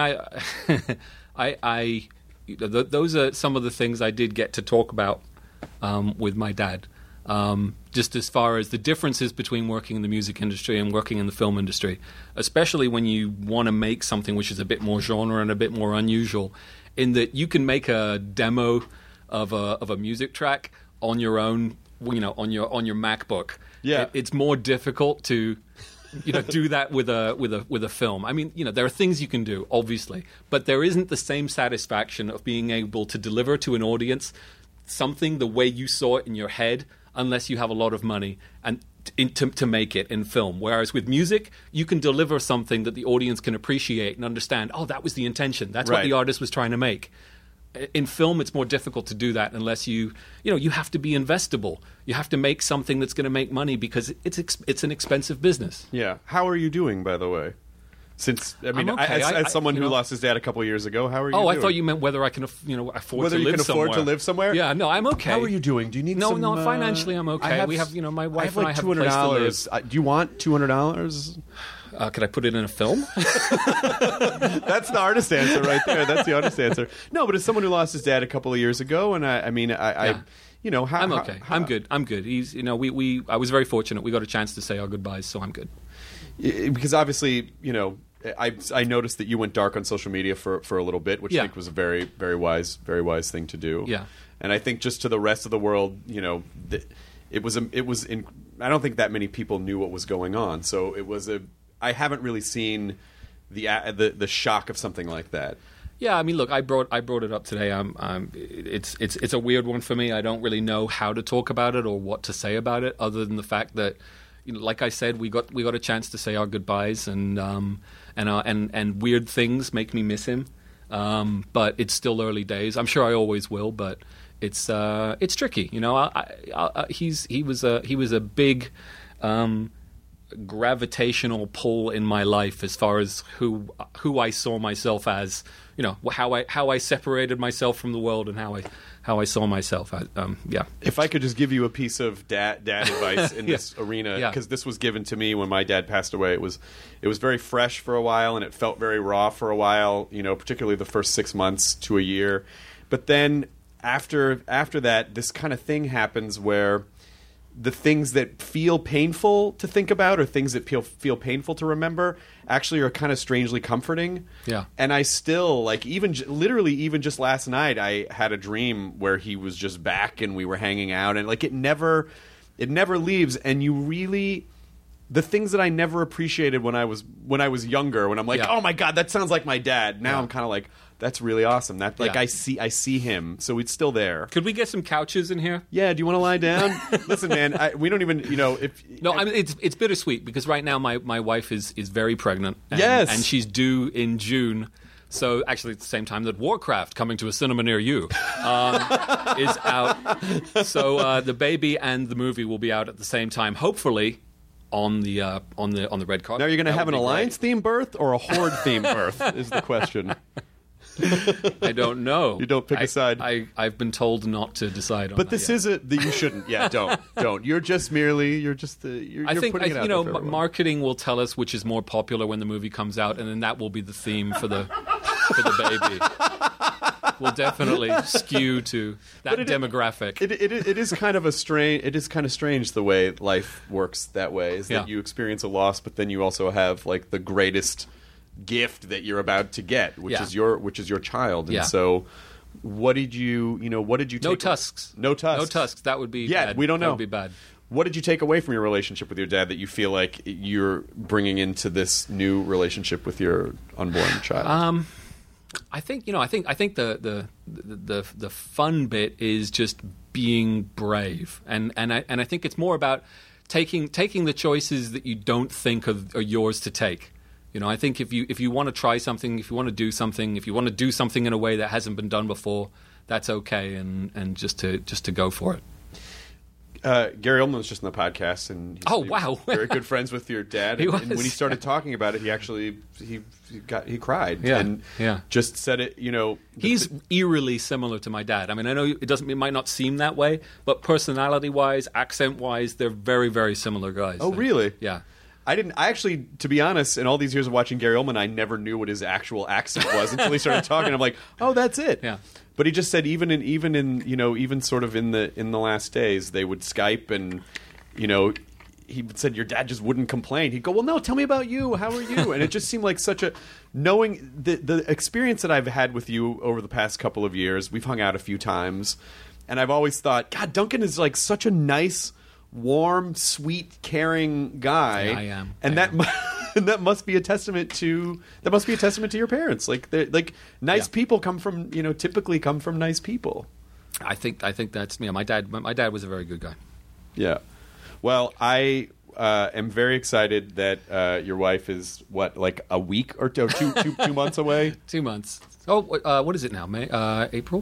Those are some of the things I did get to talk about with my dad. Just as far as the differences between working in the music industry and working in the film industry, especially when you want to make something which is a bit more genre and a bit more unusual, in that you can make a demo of a music track on your own, on your MacBook. Yeah, it's more difficult to do that with a film. I mean, there are things you can do, obviously, but there isn't the same satisfaction of being able to deliver to an audience something the way you saw it in your head, unless you have a lot of money and to make it in film. Whereas with music, you can deliver something that the audience can appreciate and understand. Oh, that was the intention. That's what the artist was trying to make. In film, it's more difficult to do that unless you have to be investable. You have to make something that's going to make money, because it's an expensive business. Yeah. How are you doing, by the way? Since I'm okay. as someone who lost his dad a couple of years ago, how are you doing? I thought you meant whether I can afford to live somewhere. Whether you can afford to live somewhere? Yeah, no, I'm okay. How are you doing? Do you need some... No, financially I'm okay. We have, my wife and I have a place to live. Do you want $200? Could I put it in a film? That's the honest answer right there. That's the honest answer. No, but as someone who lost his dad a couple of years ago, and I'm okay. I'm good. He's, I was very fortunate. We got a chance to say our goodbyes, so I'm good. Because obviously, I noticed that you went dark on social media for a little bit, which I think was a very, very wise thing to do. Yeah. And I think just to the rest of the world, it was I don't think that many people knew what was going on. So I haven't really seen the shock of something like that. Yeah, I mean, look, I brought it up today. It's a weird one for me. I don't really know how to talk about it or what to say about it, other than the fact that, like I said, we got a chance to say our goodbyes, and weird things make me miss him. But it's still early days. I'm sure I always will, but it's tricky. He was a big gravitational pull in my life as far as who I saw myself as, how I separated myself from the world and how I saw myself. Yeah. If I could just give you a piece of dad advice in this arena, because this was given to me when my dad passed away. It was very fresh for a while, and it felt very raw for a while. Particularly the first 6 months to a year, but then after that, this kind of thing happens where the things that feel painful to think about or things that feel painful to remember actually are kind of strangely comforting. Yeah. And I still, literally even just last night, I had a dream where he was just back and we were hanging out, and it never leaves. And you really, the things that I never appreciated when I was younger, when I'm like, oh my God, that sounds like my dad. Now I'm kind of like, that's really awesome. I see him, so it's still there. Could we get some couches in here? Yeah. Do you want to lie down? Listen, man, we don't even, if no. I mean, it's bittersweet because right now my wife is very pregnant. And she's due in June. So actually, at the same time that Warcraft, coming to a cinema near you, is out. So the baby and the movie will be out at the same time. Hopefully. On the red carpet. Now you're going to have an Alliance theme birth or a Horde theme birth is the question. I don't know. You don't pick a side. I've been told not to decide on but that this yet. is that you shouldn't. Yeah, don't. You're just putting it out there for marketing will tell us which is more popular when the movie comes out, and then that will be the theme for the baby. Will definitely skew to that demographic. It is kind of strange the way life works that way. Is that you experience a loss, but then you also have the greatest gift that you're about to get, which is your child. And so, what did you take? No tusks. No tusks. That would be bad. We don't know. That would be bad. What did you take away from your relationship with your dad that you feel like you're bringing into this new relationship with your unborn child? I think the fun bit is just being brave, and I think it's more about taking the choices that you don't think are yours to take. I think if you want to try something, if you want to do something, if you want to do something in a way that hasn't been done before, that's okay, and just to go for it. Gary Oldman was just on the podcast, and wow, very good friends with your dad. And when he started talking about it, he actually he cried, and just said it. He's eerily similar to my dad. I mean, I know it might not seem that way, but personality-wise, accent-wise, they're very, very similar guys. Oh, really? Yeah. I actually, to be honest, in all these years of watching Gary Oldman, I never knew what his actual accent was until he started talking. I'm like, oh, that's it. Yeah. But he just said even sort of in the last days, they would Skype, and he said your dad just wouldn't complain. He'd go, well, no, tell me about you. How are you? And it just seemed like such a knowing the experience that I've had with you over the past couple of years. We've hung out a few times, and I've always thought, God, Duncan is such a nice, warm, sweet, caring guy. Yeah, I am. And that must be a testament to your parents. Nice people typically come from nice people. I think that's me. My dad was a very good guy. Yeah. Well, I am very excited that your wife is a week or two months away. 2 months. Oh, what is it now? May, April.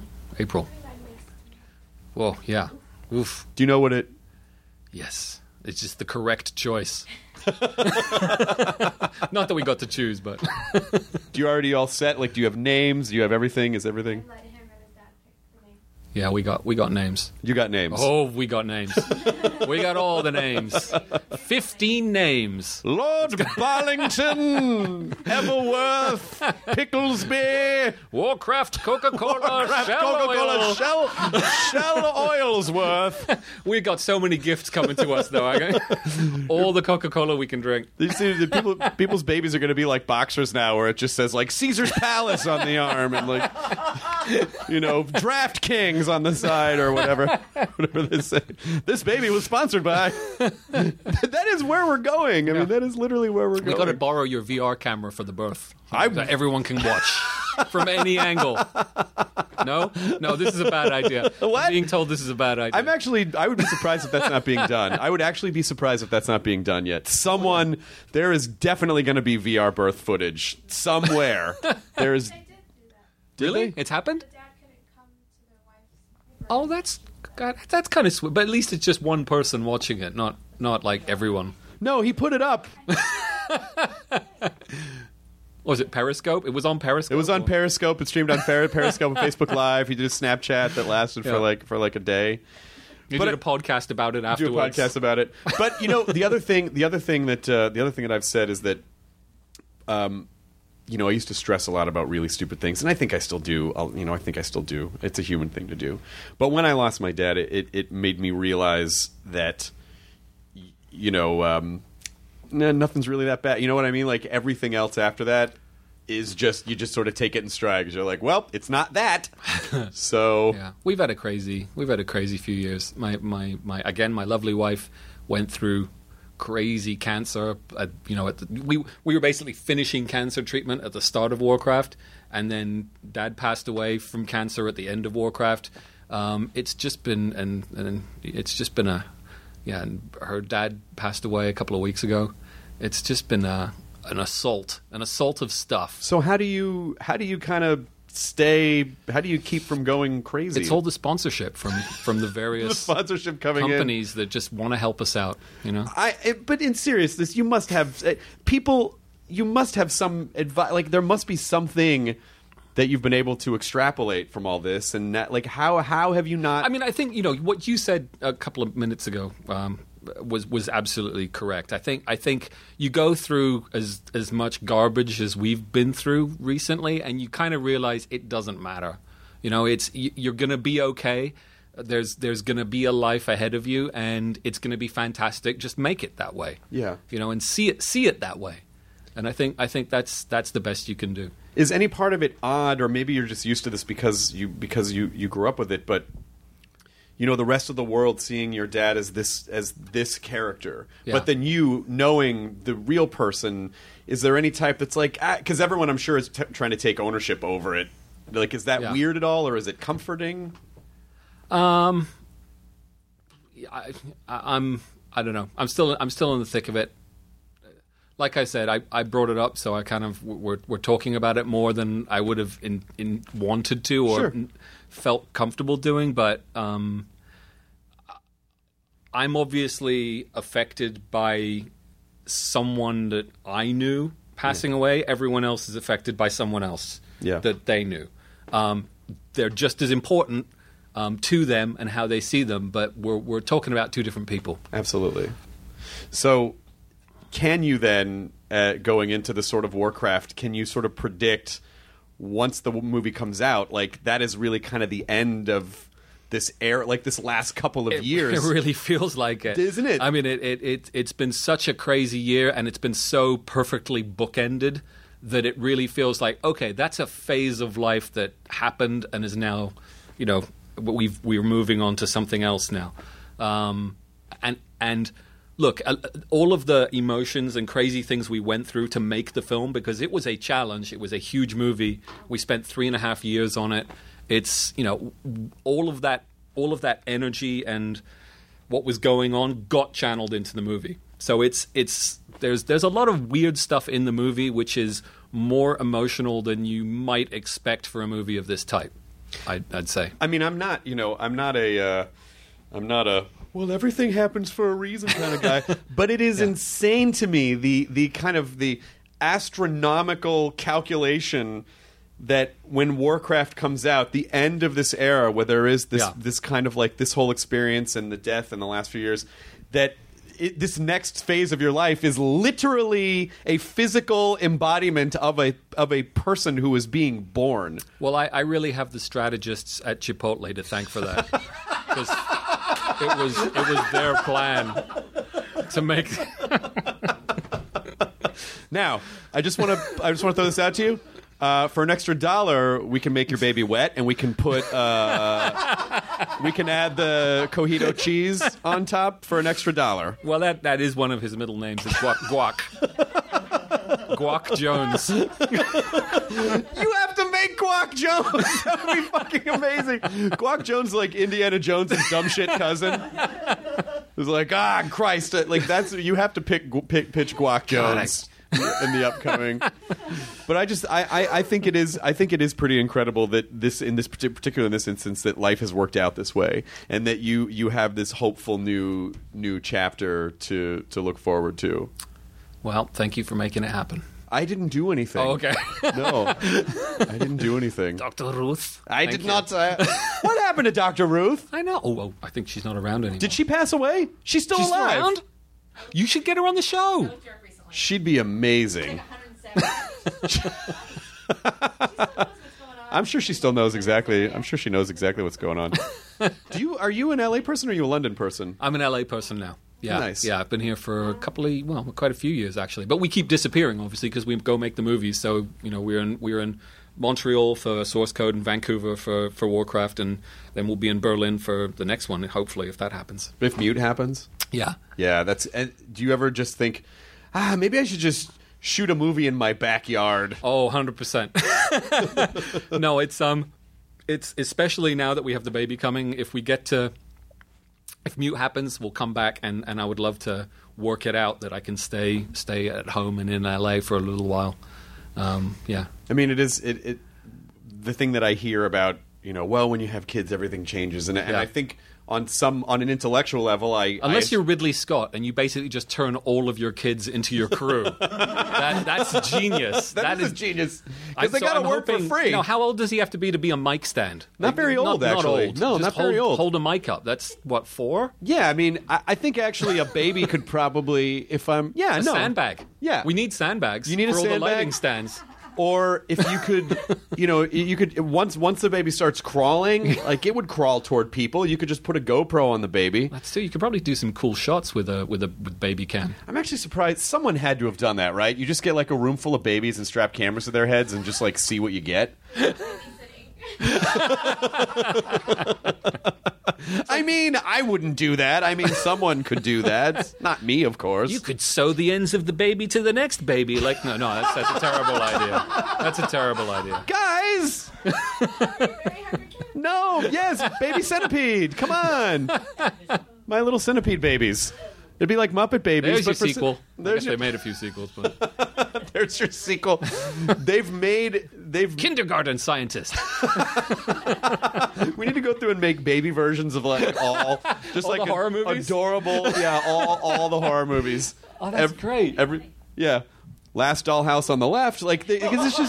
Whoa, yeah. Oof. Do you know what it? Yes, it's just the correct choice. Not that we got to choose, but do you already all set? Do you have names? Do you have everything? Is everything? Yeah, we got names. You got names. Oh, we got names. We got all the names. 15 names. Lord Barlington, Everworth, Picklesby, Warcraft Coca-Cola, Shell Oilsworth. We got so many gifts coming to us, though. All the Coca-Cola we can drink. You see, people's babies are going to be like boxers now, where it just says Caesar's Palace on the arm and Draft Kings on the side or whatever they say. This baby was sponsored by. That is where we're going. I mean, that is literally where we're going. We got to borrow your VR camera for the birth. That everyone can watch from any angle. No, this is a bad idea. What? I'm being told this is a bad idea. I would be surprised if that's not being done. I would actually be surprised if that's not being done yet. There is definitely going to be VR birth footage somewhere. There is. Really? It's happened? Oh, that's kind of sweet. But at least it's just one person watching it, not like everyone. No, he put it up. Was it Periscope? It was on Periscope. It was on Periscope. It streamed on Periscope and Facebook Live. He did a Snapchat that lasted for like a day. You did a podcast about it afterwards. Do a podcast about it. But the other thing that I've said is that, I used to stress a lot about really stupid things, and I think I still do. I think I still do. It's a human thing to do. But when I lost my dad, it made me realize that, nothing's really that bad. You know what I mean? Like everything else after that is just you just sort of take it in stride because you're like, well, it's not that. So yeah, we've had a crazy few years. My lovely wife went through crazy cancer. We were basically finishing cancer treatment at the start of Warcraft, and then Dad passed away from cancer at the end of Warcraft. It's just been and her dad passed away a couple of weeks ago. It's just been an assault of stuff. So how do you kind of how do you keep from going crazy? It's all the sponsorship from the various the sponsorship coming companies that just want to help us out, But in seriousness, you must have some advice, like there must be something that you've been able to extrapolate from all this, and that, like how have you not? I mean, I think what you said a couple of minutes ago was absolutely correct. I think you go through as much garbage as we've been through recently, and you kind of realize it doesn't matter. You're going to be okay. There's going to be a life ahead of you, and it's going to be fantastic. Just make it that way. Yeah. And see it that way. And I think that's the best you can do. Is any part of it odd, or maybe you're just used to this because you grew up with it, but the rest of the world seeing your dad as this character, but then you knowing the real person, is there any type that's like, because everyone I'm sure is trying to take ownership over it, like, is that weird at all, or is it comforting? I don't know. I'm still in the thick of it. Like I said, I brought it up, so I kind of we're talking about it more than I would have wanted to or felt comfortable doing. But I'm obviously affected by someone that I knew passing away. Everyone else is affected by someone else that they knew. They're just as important to them and how they see them, but we're talking about two different people. Absolutely. So, can you then, going into the sort of Warcraft, can you sort of predict once the movie comes out, like that is really kind of the end of this era, like this last couple of years? It really feels like it, isn't it? I mean, it's been such a crazy year, and it's been so perfectly bookended that it really feels like, okay, that's a phase of life that happened and is now, we're moving on to something else now, and. Look, all of the emotions and crazy things we went through to make the film, because it was a challenge. It was a huge movie. We spent 3.5 years on it. It's, all of that energy and what was going on got channeled into the movie. So there's a lot of weird stuff in the movie which is more emotional than you might expect for a movie of this type, I'd say. I mean, I'm not a well, everything happens for a reason kind of guy. But it is insane to me, the kind of the astronomical calculation that when Warcraft comes out, the end of this era where there is this kind of like this whole experience and the death in the last few years, that this next phase of your life is literally a physical embodiment of a person who is being born. Well, I really have the strategists at Chipotle to thank for that. Because it was their plan to make. Now, I just want to throw this out to you. For an extra $1, we can make your baby wet, and we can put we can add the cojito cheese on top for an extra $1. Well, that is one of his middle names. It's Guac. Guac Jones. You have to make Guac Jones. That would be fucking amazing. Guac Jones is like Indiana Jones' dumb shit cousin. It's like, Christ, like that's you have to pitch Guac Jones. God, in the upcoming. But I think it is pretty incredible that in this instance that life has worked out this way, and that you have this hopeful new chapter to look forward to. Well, thank you for making it happen. I didn't do anything. Oh, okay. No, I didn't do anything. Dr. Ruth. I did not. What happened to Dr. Ruth? I know. Oh, I think she's not around anymore. Did she pass away? She's still alive. Around? You should get her on the show. She'd be amazing. I'm sure she still knows exactly. I'm sure she knows exactly what's going on. Are you an LA person or are you a London person? I'm an LA person now. Yeah, nice. Yeah, I've been here for quite a few years actually. But we keep disappearing, obviously, because we go make the movies. So we're in Montreal for Source Code and Vancouver for Warcraft, and then we'll be in Berlin for the next one, hopefully, if that happens. If Mute happens? Yeah. Yeah, and do you ever just think, maybe I should just shoot a movie in my backyard? Oh, 100%. No, it's especially now that we have the baby coming, if Mute happens, we'll come back, and I would love to work it out that I can stay at home and in LA for a little while. Yeah. I mean, it is the thing that I hear about, when you have kids, everything changes. And I think on an intellectual level, unless you're Ridley Scott and you basically just turn all of your kids into your crew, that's genius. That is genius. Because they got to work for free. How old does he have to be a mic stand? Not very old, actually. Not old. No, just not very old. Hold a mic up. That's what, 4? Yeah, I mean, I think actually a baby could probably, sandbag. Yeah, we need sandbags. You need for a all sandbag? the lighting stands. Or if you could, you could once the baby starts crawling, like it would crawl toward people. You could just put a GoPro on the baby. That's true. You could probably do some cool shots with a baby cam. I'm actually surprised someone had to have done that, right? You just get like a room full of babies and strap cameras to their heads and just like see what you get. I mean, I wouldn't do that. I mean, someone could do that. Not me, of course. You could sew the ends of the baby to the next baby. Like, no, that's a terrible idea. That's a terrible idea. Guys! No, yes, baby centipede. Come on. My little centipede babies. It'd be like Muppet Babies. There's your sequel. They made a few sequels, but there's your sequel. They've Kindergarten Scientist. We need to go through and make baby versions of all the horror movies? Adorable, all the horror movies. Oh, that's great. Last Dollhouse on the left, because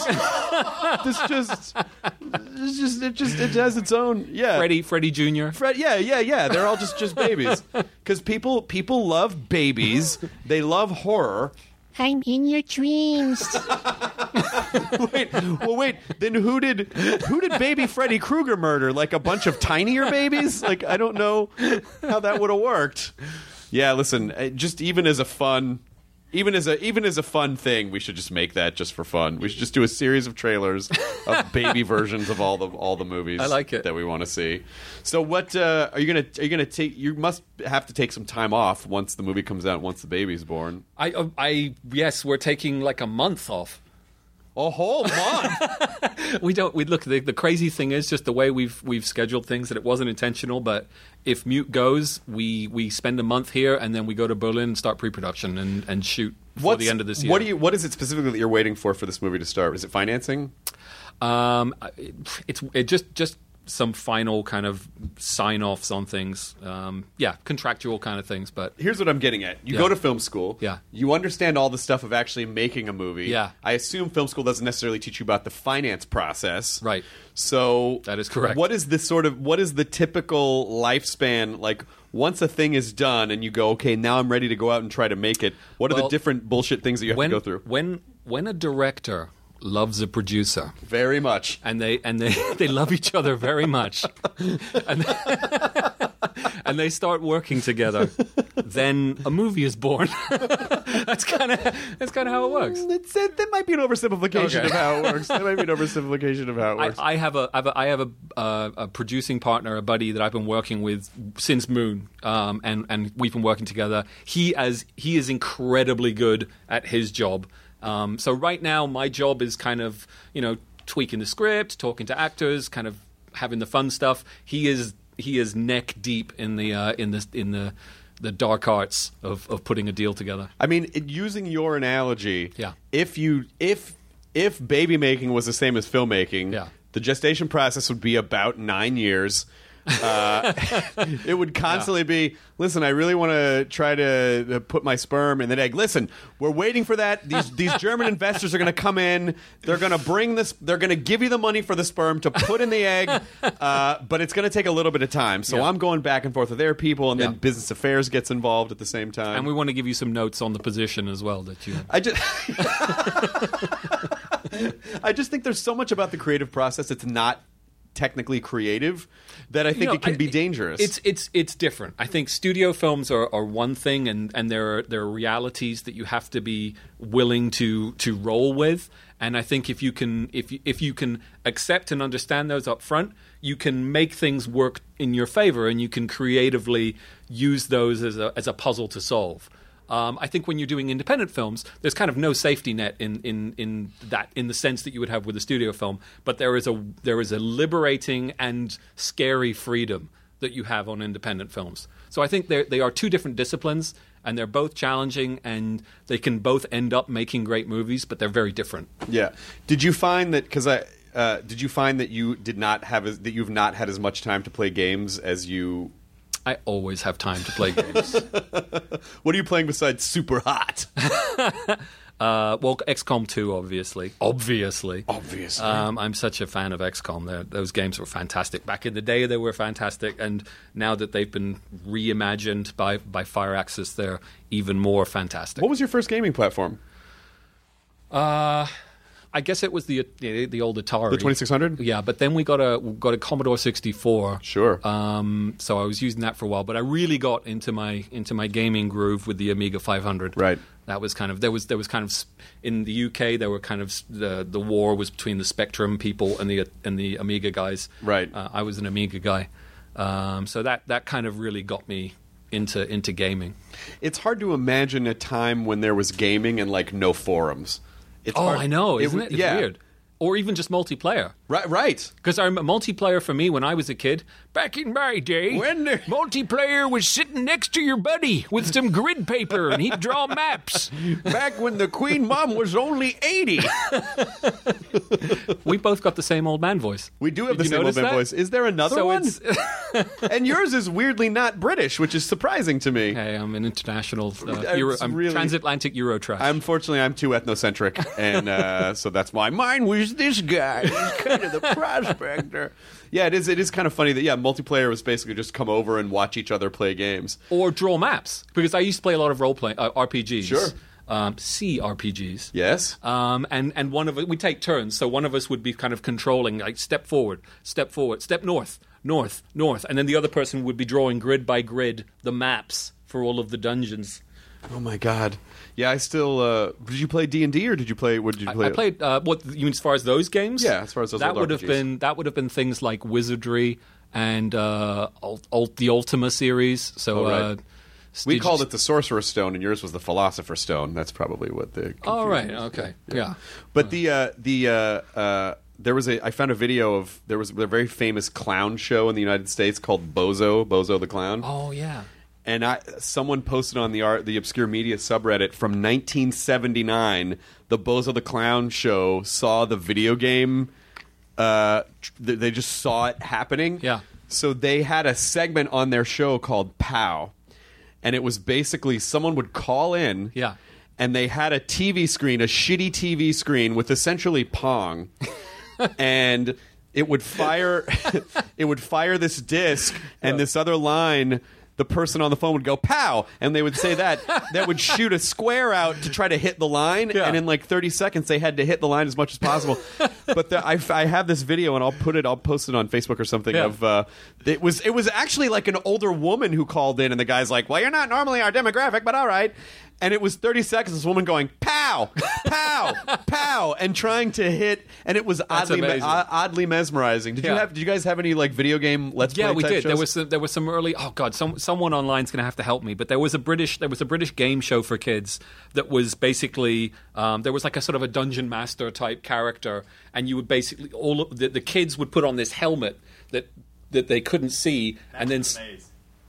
it has its own. Yeah, Freddie Jr. Yeah. They're all just babies because people love babies. They love horror. I'm in your dreams. Wait. Then who did baby Freddy Krueger murder? Like a bunch of tinier babies? Like I don't know how that would have worked. Yeah, listen, just even as a fun thing, we should just make that just for fun. We should just do a series of trailers of baby versions of all the movies. I like it. That we want to see. So what are you gonna take? You must have to take some time off once the movie comes out. Once the baby's born. Yes, we're taking like a month off. A whole month. The crazy thing is just the way we've scheduled things that it wasn't intentional. But if Mute goes, we spend a month here and then we go to Berlin and start pre-production and shoot before the end of this year. What is it specifically that you're waiting for this movie to start? Is it financing? It's just some final kind of sign-offs on things. Contractual kind of things. But here's what I'm getting at. You go to film school. Yeah. You understand all the stuff of actually making a movie. Yeah. I assume film school doesn't necessarily teach you about the finance process. Right. So that is correct. What is the typical lifespan like? Once a thing is done and you go, okay, now I'm ready to go out and try to make it. What are the different bullshit things that you have to go through? When a director loves a producer very much, and they love each other very much, and they start working together, then a movie is born. That's kind of how it works. That might be an oversimplification of how it works. I have a producing partner, a buddy that I've been working with since Moon, and we've been working together. He is incredibly good at his job. So right now, my job is kind of, tweaking the script, talking to actors, kind of having the fun stuff. He is neck deep in the the dark arts of putting a deal together. I mean, using your analogy, Yeah. if baby making was the same as filmmaking, Yeah. the gestation process would be about 9 years. It would constantly be, listen, I really want to try to put my sperm in the egg. Listen, we're waiting for that. These German investors are going to come in. They're going to bring this. They're going to give you the money for the sperm to put in the egg, but it's going to take a little bit of time. So I'm going back and forth with their people, and then business affairs gets involved at the same time. And we want to give you some notes on the position as well that you. I just think there's so much about the creative process that's not technically creative that I think it can be dangerous. It's different. I think studio films are one thing, and there are realities that you have to be willing to roll with. And I think if you can accept and understand those up front, you can make things work in your favor, and you can creatively use those as a puzzle to solve. I think when you're doing independent films, there's kind of no safety net in the sense that you would have with a studio film. But there is a liberating and scary freedom that you have on independent films. So I think they are two different disciplines, and they're both challenging, and they can both end up making great movies, but they're very different. Yeah. Did you find that did you find that you've not had as much time to play games as you? I always have time to play games. What are you playing besides Super Hot? Well, XCOM 2, obviously. I'm such a fan of XCOM. Those games were fantastic. Back in the day, they were fantastic, and now that they've been reimagined by Firaxis, they're even more fantastic. What was your first gaming platform? I guess it was the old Atari, the 2600. Yeah, but then we got a Commodore 64. Sure. So I was using that for a while, but I really got into my gaming groove with the Amiga 500. Right. That was kind of there was kind of in the UK there were kind of the war was between the Spectrum people and the Amiga guys. Right. I was an Amiga guy, so that kind of really got me into gaming. It's hard to imagine a time when there was gaming and like no forums. I know, isn't it? It's weird. Or even just multiplayer. Right. Because our multiplayer for me when I was a kid, back in my day, multiplayer was sitting next to your buddy with some grid paper and he'd draw maps. Back when the Queen Mom was only 80. We both got the same old man voice. We do have the same old man voice. Is there another one? And yours is weirdly not British, which is surprising to me. Hey, I'm an international transatlantic Eurotrash. Unfortunately, I'm too ethnocentric, and so that's why mine was this guy. He's kind of the prospector. Yeah, it is kind of funny that multiplayer was basically just come over and watch each other play games or draw maps. Because I used to play a lot of role playing RPGs. Sure. CRPGs. Yes. And one of us, we take turns. So one of us would be kind of controlling, like step forward, step north, and then the other person would be drawing grid by grid the maps for all of the dungeons. Oh my God! Yeah, I still. Did you play D&D or did you play? What did you play? I played. What you mean as far as those games? Yeah, as far as those. That old would RPGs. have been things like Wizardry and the Ultima series. So. Right. We called it the Sorcerer's Stone, and yours was the Philosopher's Stone. That's probably what the. Oh right. Okay. Yeah. But there was I found a video of there was a very famous clown show in the United States called Bozo the Clown. Oh yeah. And someone posted on the Obscure Media subreddit from 1979, the Bozo the Clown show saw the video game. They just saw it happening. Yeah. So they had a segment on their show called POW. And it was basically someone would call in. Yeah. And they had a TV screen, a shitty TV screen with essentially Pong. And it would fire this disc and this other line. The person on the phone would go, pow, and they would say that would shoot a square out to try to hit the line, and in like 30 seconds they had to hit the line as much as possible. But I have this video, and I'll post it on Facebook or something. Yeah. It was actually like an older woman who called in, and the guy's like, well, you're not normally our demographic, but all right. And it was 30 seconds, this woman going, pow, pow, pow, and trying to hit, and it was oddly mesmerizing. Did you guys have any like video game Let's Play? Yeah, we did. Shows? There was some early. Oh God, someone online's going to have to help me. But there was a British game show for kids that was basically there was like a sort of a dungeon master type character, and you would basically the kids would put on this helmet that they couldn't see, and then.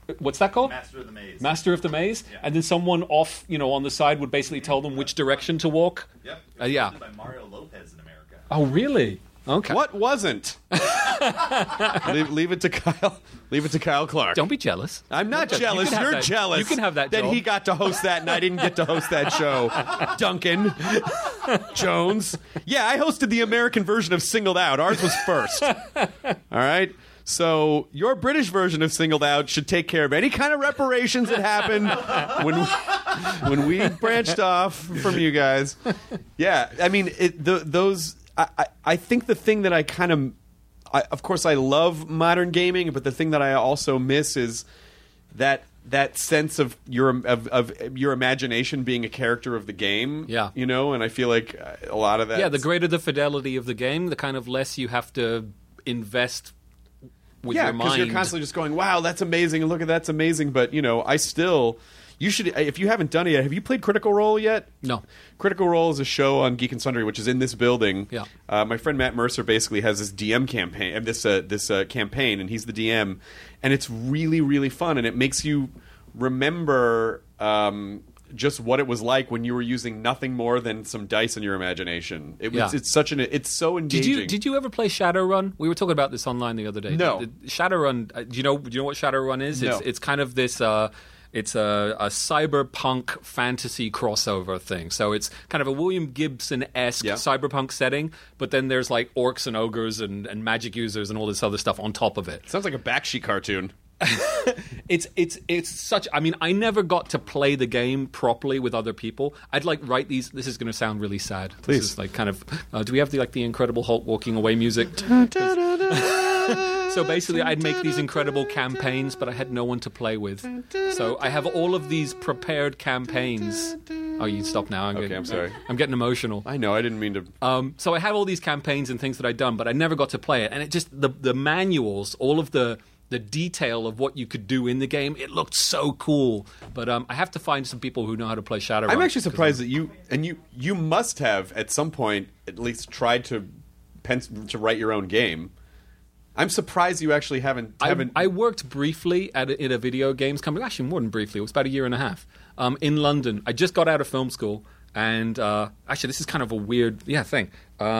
What's that called? Master of the Maze. Master of the Maze, and then someone off, on the side would basically tell them which direction to walk. Yep. Yeah. By Mario Lopez in America. Oh, really? Okay. What wasn't? leave it to Kyle. Leave it to Kyle Clark. Don't be jealous. I'm not jealous. You're that. jealous. You can have that That job. he got to host that and I didn't get to host that show. Duncan Jones. Yeah, I hosted the American version of Singled Out. Ours was first. All right. So your British version of Singled Out should take care of any kind of reparations that happened when we branched off from you guys. Yeah, I mean, those. I think the thing that I kind of course, I love modern gaming, but the thing that I also miss is that sense of your imagination being a character of the game. Yeah, and I feel like a lot of that. Yeah, the greater the fidelity of the game, the kind of less you have to invest with your mind. Yeah, because you're constantly just going, "Wow, that's amazing!" and "Look at that's amazing." But I still. You should, if you haven't done it yet, have you played Critical Role yet? No. Critical Role is a show on Geek and Sundry, which is in this building. Yeah. My friend Matt Mercer basically has this DM campaign, this campaign, and he's the DM, and it's really, really fun, and it makes you remember just what it was like when you were using nothing more than some dice in your imagination. It's so engaging. Did you ever play Shadowrun? We were talking about this online the other day. No. Shadowrun. Do you know what Shadowrun is? No. It's kind of this. It's a cyberpunk fantasy crossover thing. So it's kind of a William Gibson-esque cyberpunk setting, but then there's like orcs and ogres and magic users and all this other stuff on top of it. Sounds like a Bakshi cartoon. It's such. I mean, I never got to play the game properly with other people. I'd like write these. This is going to sound really sad. Please. This is like kind of. Do we have the Incredible Hulk walking away music? So basically, I'd make these incredible campaigns, but I had no one to play with. So I have all of these prepared campaigns. Oh, you stop now. I'm sorry. I'm getting emotional. I know. I didn't mean to. So I have all these campaigns and things that I'd done, but I never got to play it. And it just the manuals, all of the detail of what you could do in the game, it looked so cool. But I have to find some people who know how to play Shadowrun. I'm actually surprised that you must have at some point at least tried to write your own game. I'm surprised you actually haven't. I worked briefly in a video games company. Actually, more than briefly. It was about a year and a half in London. I just got out of film school, and actually, this is kind of a weird thing.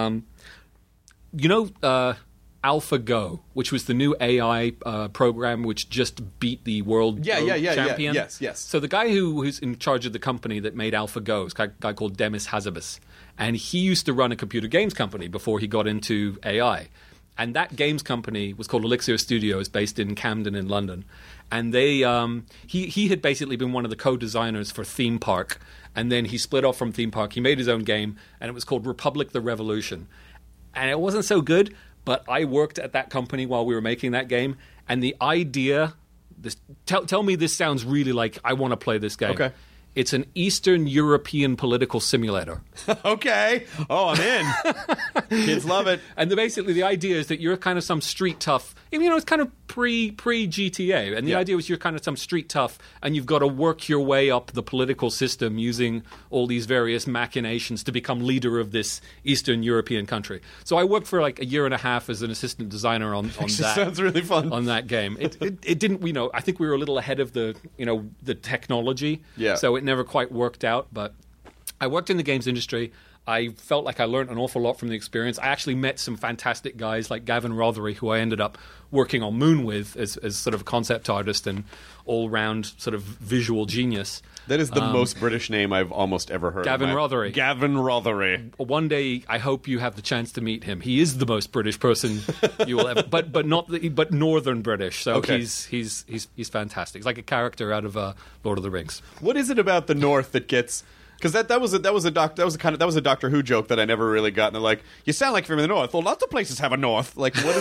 AlphaGo, which was the new AI program which just beat the world champion. Yes. So the guy who's in charge of the company that made AlphaGo is a guy called Demis Hazzabis, and he used to run a computer games company before he got into AI. And that games company was called Elixir Studios, based in Camden in London. And they he had basically been one of the co-designers for Theme Park. And then he split off from Theme Park. He made his own game, and it was called Republic the Revolution. And it wasn't so good, but I worked at that company while we were making that game. And the idea, tell me this sounds really like I want to play this game. Okay. It's an Eastern European political simulator. Okay. Oh, I'm in. Kids love it. And basically the idea is that you're kind of some street tough. It's kind of pre-GTA. And the idea was you're kind of some street tough, and you've got to work your way up the political system using all these various machinations to become leader of this Eastern European country. So I worked for like a year and a half as an assistant designer on that. Sounds really fun. On that game. It didn't, I think we were a little ahead of the technology. Yeah. So it never quite worked out, but I worked in the games industry. I felt like I learned an awful lot from the experience. I actually met some fantastic guys like Gavin Rothery, who I ended up working on Moon with as sort of a concept artist and all-round sort of visual genius. That is the most British name I've almost ever heard. Gavin Rothery. Gavin Rothery. One day, I hope you have the chance to meet him. He is the most British person you will ever, but Northern British. So okay. he's fantastic. He's like a character out of Lord of the Rings. What is it about the North that gets? Because that was a Doctor Who joke that I never really got. And they're like, you sound like you're from the North. Well, lots of places have a North. Like, what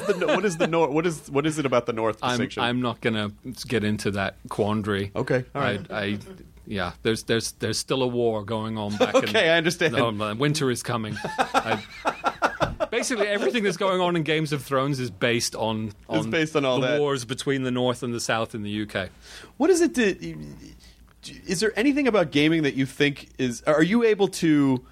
is it about the North distinction? I'm not gonna get into that quandary. Okay, all right. There's still a war going on back. Okay, I understand. Winter is coming. Basically, everything that's going on in Games of Thrones is based on all the that. Wars between the North and the South in the UK. What is it? Is there anything about gaming that you think is? Are you able to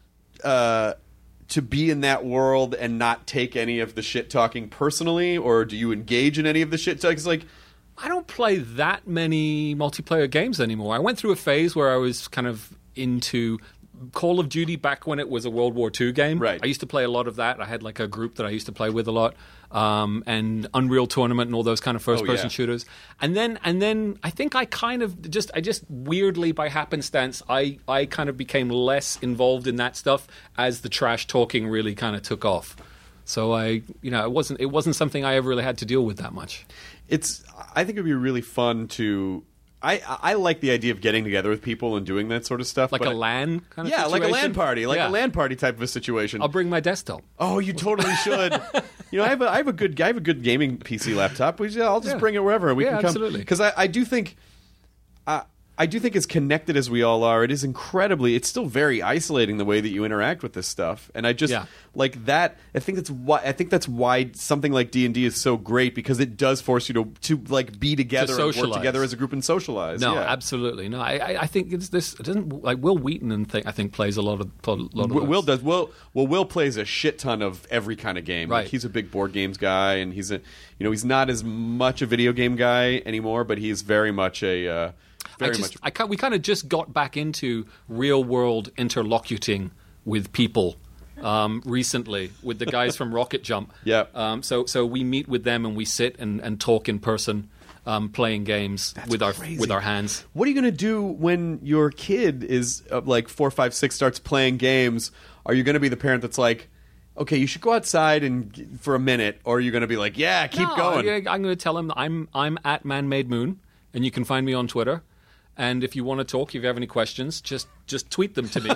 be in that world and not take any of the shit talking personally, or do you engage in any of the shit talking? It's like I don't play that many multiplayer games anymore. I went through a phase where I was kind of into Call of Duty back when it was a World War II game. Right. I used to play a lot of that. I had like a group that I used to play with a lot, and Unreal Tournament and all those kind of first-person shooters. And then I think I kind of just weirdly by happenstance I kind of became less involved in that stuff as the trash talking really kind of took off. So it wasn't something I ever really had to deal with that much. I think it'd be really fun to. I like the idea of getting together with people and doing that sort of stuff. Like a LAN kind of situation? Yeah, like a LAN party. A LAN party type of a situation. I'll bring my desktop. Oh, you totally should. I have a good gaming PC laptop. I'll just bring it wherever we can come. Absolutely. Because I do think as connected as we all are, it's still very isolating the way that you interact with this stuff. And I just like that. I think that's why something like D&D is so great, because it does force you to like be together and work together as a group and socialize. No, absolutely. No, I think it's this. It doesn't like Will Wheaton I think plays a lot of Will does. Will plays a shit ton of every kind of game. Right. Like, he's a big board games guy, and he's not as much a video game guy anymore, but he's very much a. We kind of just got back into real world interlocuting with people recently with the guys from Rocket Jump. Yeah. So we meet with them and we sit and talk in person, playing games with our hands. What are you going to do when your kid is like 4, 5, 6 starts playing games? Are you going to be the parent that's like, okay, you should go outside and for a minute, or are you going to be like, yeah, keep going? I'm going to tell him I'm at Man-Made Moon, and you can find me on Twitter. And if you want to talk, if you have any questions, just tweet them to me.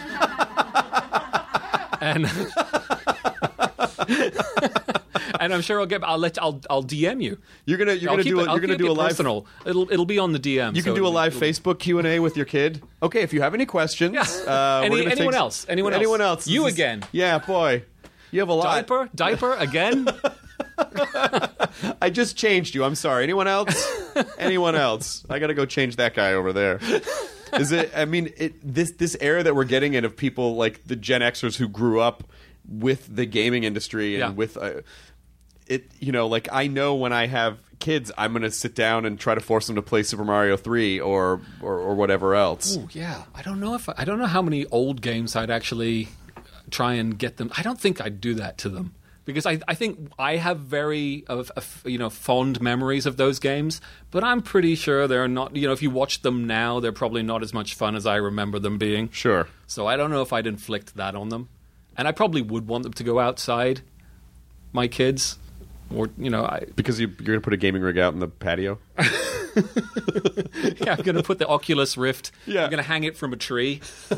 and I'm sure I'll DM you. You're gonna do a live personal. It'll be on the DM. You can do a live Facebook Q&A with your kid. Okay, if you have any questions, anyone else? You again? Yeah, boy, you have a lot. Diaper again? I just changed you. I'm sorry. Anyone else? Anyone else? I got to go change that guy over there. Is it? I mean, this era that we're getting in of people like the Gen Xers who grew up with the gaming industry and with it. Like, I know when I have kids, I'm going to sit down and try to force them to play Super Mario 3 or whatever else. Ooh, yeah. I don't know how many old games I'd actually try and get them. I don't think I'd do that to them. Because I think I have very fond memories of those games, but I'm pretty sure they're not. If you watch them now, they're probably not as much fun as I remember them being. Sure. So I don't know if I'd inflict that on them, and I probably would want them to go outside. My kids, or because you're going to put a gaming rig out in the patio. Yeah, I'm going to put the Oculus Rift. Yeah. I'm going to hang it from a tree.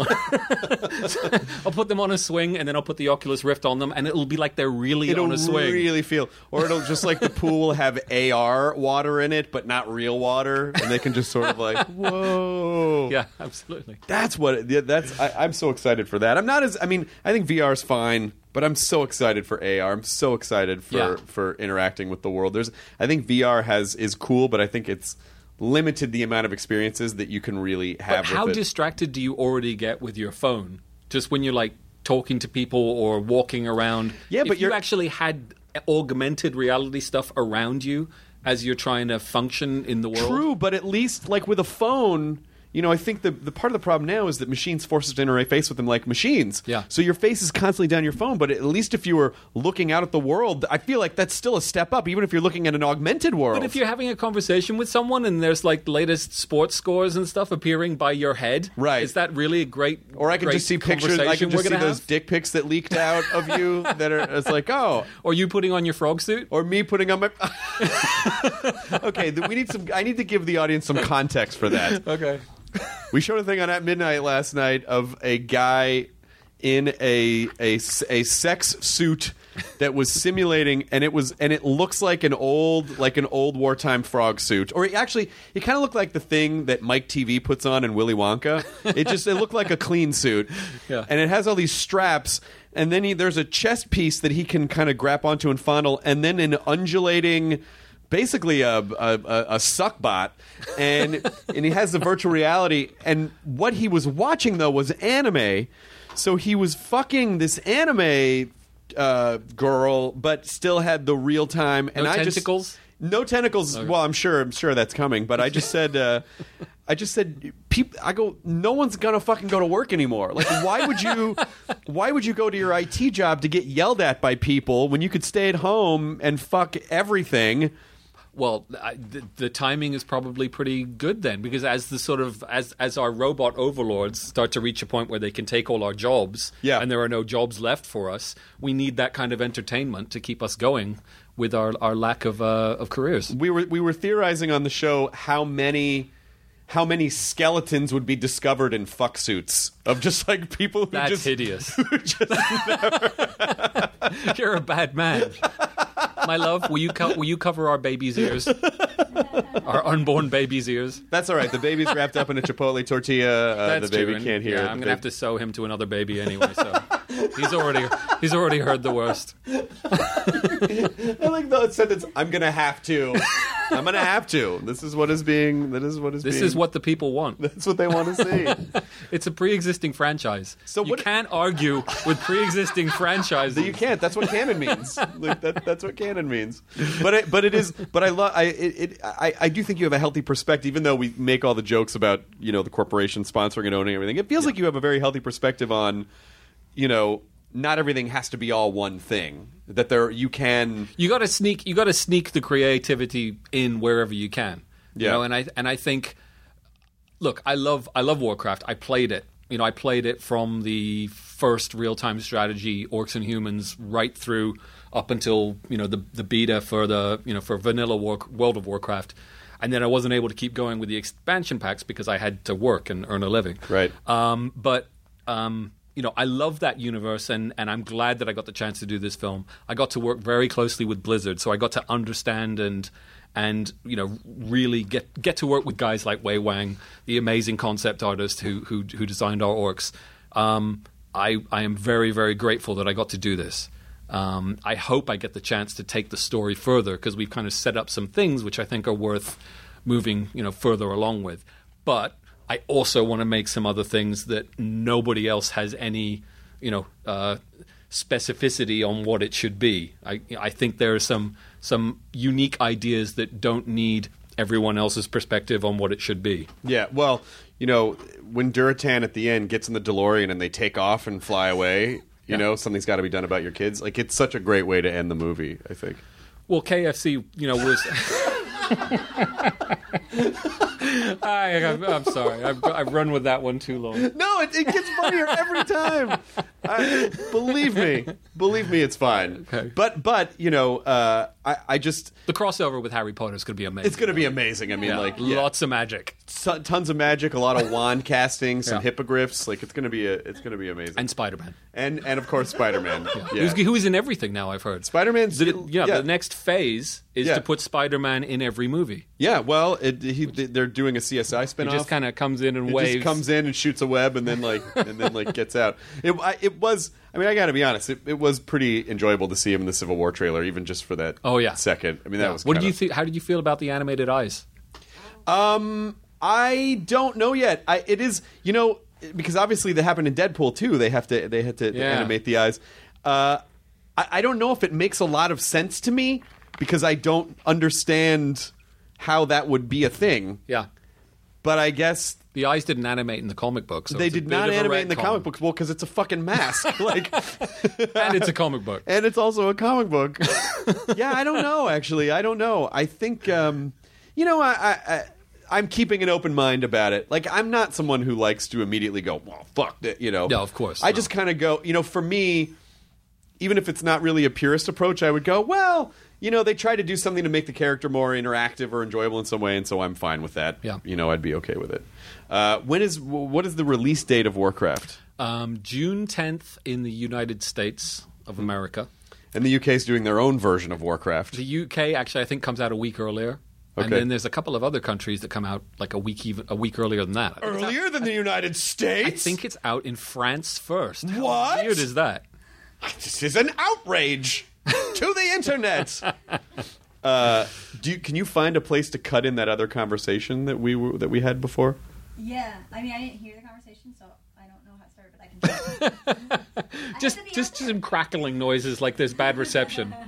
I'll put them on a swing, and then I'll put the Oculus Rift on them, and it'll be like they're really on a swing. It'll really feel... Or it'll just like the pool will have AR water in it, but not real water, and they can just sort of like, whoa. Yeah, absolutely. That's what... I'm so excited for that. I think VR is fine, but I'm so excited for AR. I'm so excited for interacting with the world. I think VR is cool, but I think it's limited the amount of experiences that you can really have. But how distracted do you already get with your phone? Just when you're like talking to people or walking around. Yeah, but you actually had augmented reality stuff around you as you're trying to function in the world. True, but at least like with a phone. I think the part of the problem now is that machines force us to interface with them like machines. Yeah. So your face is constantly down your phone, but at least if you were looking out at the world, I feel like that's still a step up, even if you're looking at an augmented world. But if you're having a conversation with someone and there's like latest sports scores and stuff appearing by your head, right? Is that really a great? Or I can just see pictures. I can just see those dick pics that leaked out of you that are. It's like, oh, or you putting on your frog suit, or me putting on my. Okay, I need to give the audience some context for that. Okay. We showed a thing on At Midnight last night of a guy in a sex suit that was simulating, and it looks like an old wartime frog suit, or it kind of looked like the thing that Mike TV puts on in Willy Wonka. It looked like a clean suit, and it has all these straps. And then there's a chest piece that he can kind of grab onto and fondle, and then an undulating. Basically a suck bot, and he has the virtual reality. And what he was watching though was anime, so he was fucking this anime girl, but still had the real time. And tentacles. No tentacles. Okay. Well, I'm sure that's coming. But I just said, people. I go. No one's gonna fucking go to work anymore. Like, why would you go to your IT job to get yelled at by people when you could stay at home and fuck everything? Well, the timing is probably pretty good then, because as our robot overlords start to reach a point where they can take all our jobs, and there are no jobs left for us, we need that kind of entertainment to keep us going with our lack of careers. We were theorizing on the show how many skeletons would be discovered in fuck suits of just like people who That's just hideous. who just never... You're a bad man. My love, will you cover our baby's ears? Our unborn baby's ears? That's all right. The baby's wrapped up in a Chipotle tortilla. The baby true. can't hear. Yeah, I'm going to have to sew him to another baby anyway, so he's already heard the worst. I like the sentence, I'm going to have to. I'm going to have to. This is what is what the people want. That's what they want to see. It's a pre-existing franchise. So you can't argue with pre-existing franchises. You can't. That's what canon means. Like that's what canon means. But it is. But I do think you have a healthy perspective, even though we make all the jokes about the corporation sponsoring and owning everything. It feels like you have a very healthy perspective on not everything has to be all one thing. That you got to sneak the creativity in wherever you can. Yeah. And I think, look, I love Warcraft. I played it. I played it from the first real-time strategy Orcs and Humans right through up until the beta for for vanilla World of Warcraft, and then I wasn't able to keep going with the expansion packs because I had to work and earn a living. Right. I love that universe, and I'm glad that I got the chance to do this film. I got to work very closely with Blizzard, so I got to understand and really get to work with guys like Wei Wang, the amazing concept artist who designed our orcs. I am very, very grateful that I got to do this. I hope I get the chance to take the story further, because we've kind of set up some things which I think are worth moving further along with. But I also want to make some other things that nobody else has any specificity on what it should be. I think there are some unique ideas that don't need everyone else's perspective on what it should be. Yeah, well, when Durotan at the end gets in the DeLorean and they take off and fly away, something's got to be done about your kids. Like, it's such a great way to end the movie, I think. Well, KFC, was... I'm sorry. I've run with that one too long. No, it gets funnier every time. Believe me, it's fine. Okay. But I just the crossover with Harry Potter is going to be amazing. It's going to be amazing. I mean, lots of magic, tons of magic, a lot of wand casting, some hippogriffs. Like, it's going to be amazing. And Spider-Man, and of course Spider-Man. Who's in everything now. I've heard Spider-Man's. The next phase is to put Spider-Man in every movie. Yeah, well, they're doing a CSI spinoff. He just kind of comes in and waves. Just comes in and shoots a web, and then gets out. It was. I mean, I got to be honest. It was pretty enjoyable to see him in the Civil War trailer, even just for that. Second. I mean, that was. What did you think? How did you feel about the animated eyes? I don't know yet. It is because obviously that happened in Deadpool too. They had to animate the eyes. I don't know if it makes a lot of sense to me, because I don't understand how that would be a thing. Yeah. But I guess the eyes didn't animate in the comic book. So they did not animate in the comic books. Well, because it's a fucking mask. And it's a comic book. And it's also a comic book. Yeah, I don't know, actually. I don't know. I think, I'm keeping an open mind about it. Like, I'm not someone who likes to immediately go, well, fuck that, No, of course. I just kind of go, for me, even if it's not really a purist approach, I would go, well, they try to do something to make the character more interactive or enjoyable in some way, and so I'm fine with that. Yeah. I'd be okay with it. What is the release date of Warcraft? June 10th in the United States of America. And the UK is doing their own version of Warcraft. The UK, actually, I think, comes out a week earlier. Okay. And then there's a couple of other countries that come out like a week earlier than that. Earlier than the United States? I think it's out in France first. What? How weird is that? This is an outrage to the internet. Can you find a place to cut in that other conversation that we had before? Yeah, I mean, I didn't hear the conversation, so I don't know how it started, but I can. just some crackling noises like there's bad reception.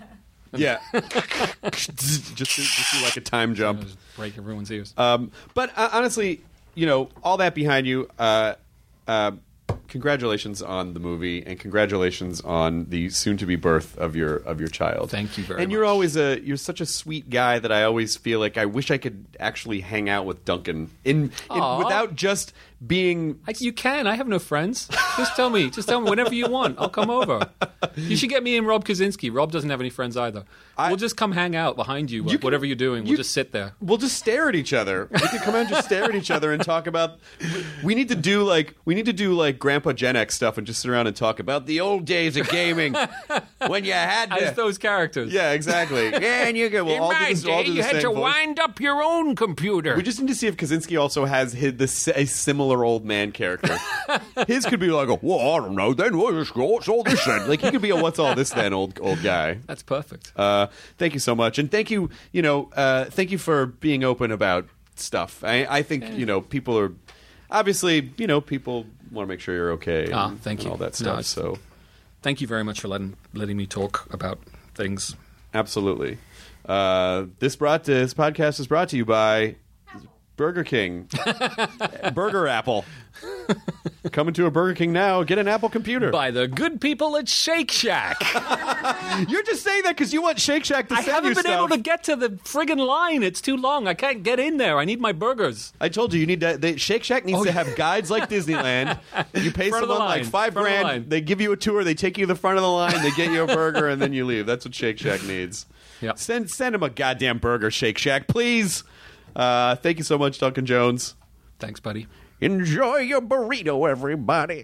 Yeah. just do like a time jump. Just break everyone's ears. But honestly, all that behind you, congratulations on the movie, and congratulations on the soon-to-be birth of your child. Thank you very much. And you're such a sweet guy that I always feel like I wish I could actually hang out with Duncan without just being. You can. I have no friends. Just tell me whenever you want. I'll come over. You should get me and Rob Kaczynski. Rob doesn't have any friends either. We'll just come hang out behind you. Whatever you're doing, we'll just sit there. We'll just stare at each other. We can come out and just stare at each other and talk about. We need to do like Grandpa Gen X stuff and just sit around and talk about the old days of gaming when you had to. As those characters. Yeah, exactly. Yeah, and you In my day, you had to wind up your own computer. We just need to see if Kaczynski also has a similar old man character. His could be like, well, I don't know. Then what's all this then? Like he could be a what's all this then old guy. That's perfect. Thank you so much, and thank you. Thank you for being open about stuff. I think people are obviously people want to make sure you're okay. Thank you. All that stuff. So, thank you very much for letting me talk about things. Absolutely. This podcast is brought to you by Burger King. Burger Apple. Coming to a Burger King now. Get an Apple computer. By the good people at Shake Shack. You're just saying that because you want Shake Shack to send you stuff. I haven't been able to get to the friggin' line. It's too long. I can't get in there. I need my burgers. I told you need to. Shake Shack needs to have guides like Disneyland. You pay someone like $5,000. They give you a tour. They take you to the front of the line. They get you a burger, and then you leave. That's what Shake Shack needs. Yep. Send him a goddamn burger, Shake Shack, please. Thank you so much, Duncan Jones. Thanks, buddy. Enjoy your burrito, everybody.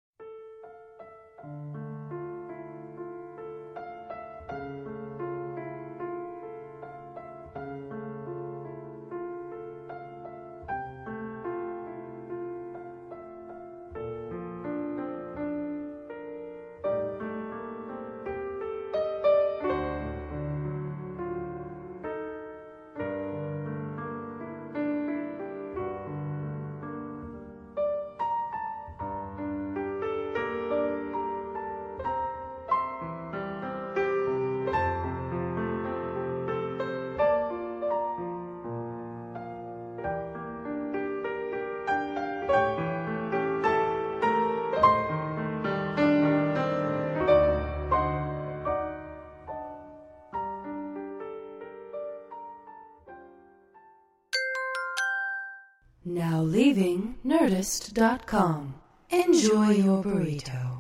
Now leaving Nerdist.com. Enjoy your burrito.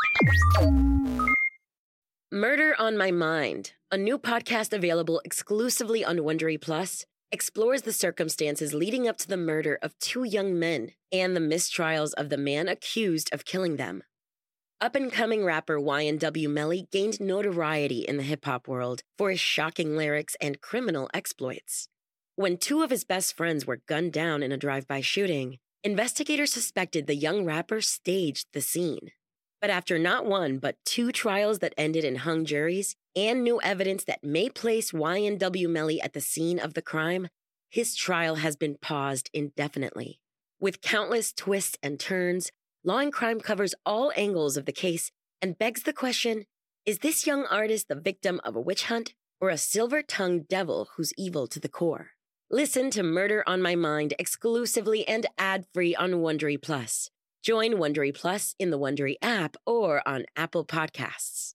Murder on My Mind, a new podcast available exclusively on Wondery Plus, explores the circumstances leading up to the murder of two young men and the mistrials of the man accused of killing them. Up-and-coming rapper YNW Melly gained notoriety in the hip-hop world for his shocking lyrics and criminal exploits. When two of his best friends were gunned down in a drive-by shooting, investigators suspected the young rapper staged the scene. But after not one, but two trials that ended in hung juries and new evidence that may place YNW Melly at the scene of the crime, his trial has been paused indefinitely. With countless twists and turns, Law and Crime covers all angles of the case and begs the question, is this young artist the victim of a witch hunt or a silver-tongued devil who's evil to the core? Listen to Murder on My Mind exclusively and ad-free on Wondery Plus. Join Wondery Plus in the Wondery app or on Apple Podcasts.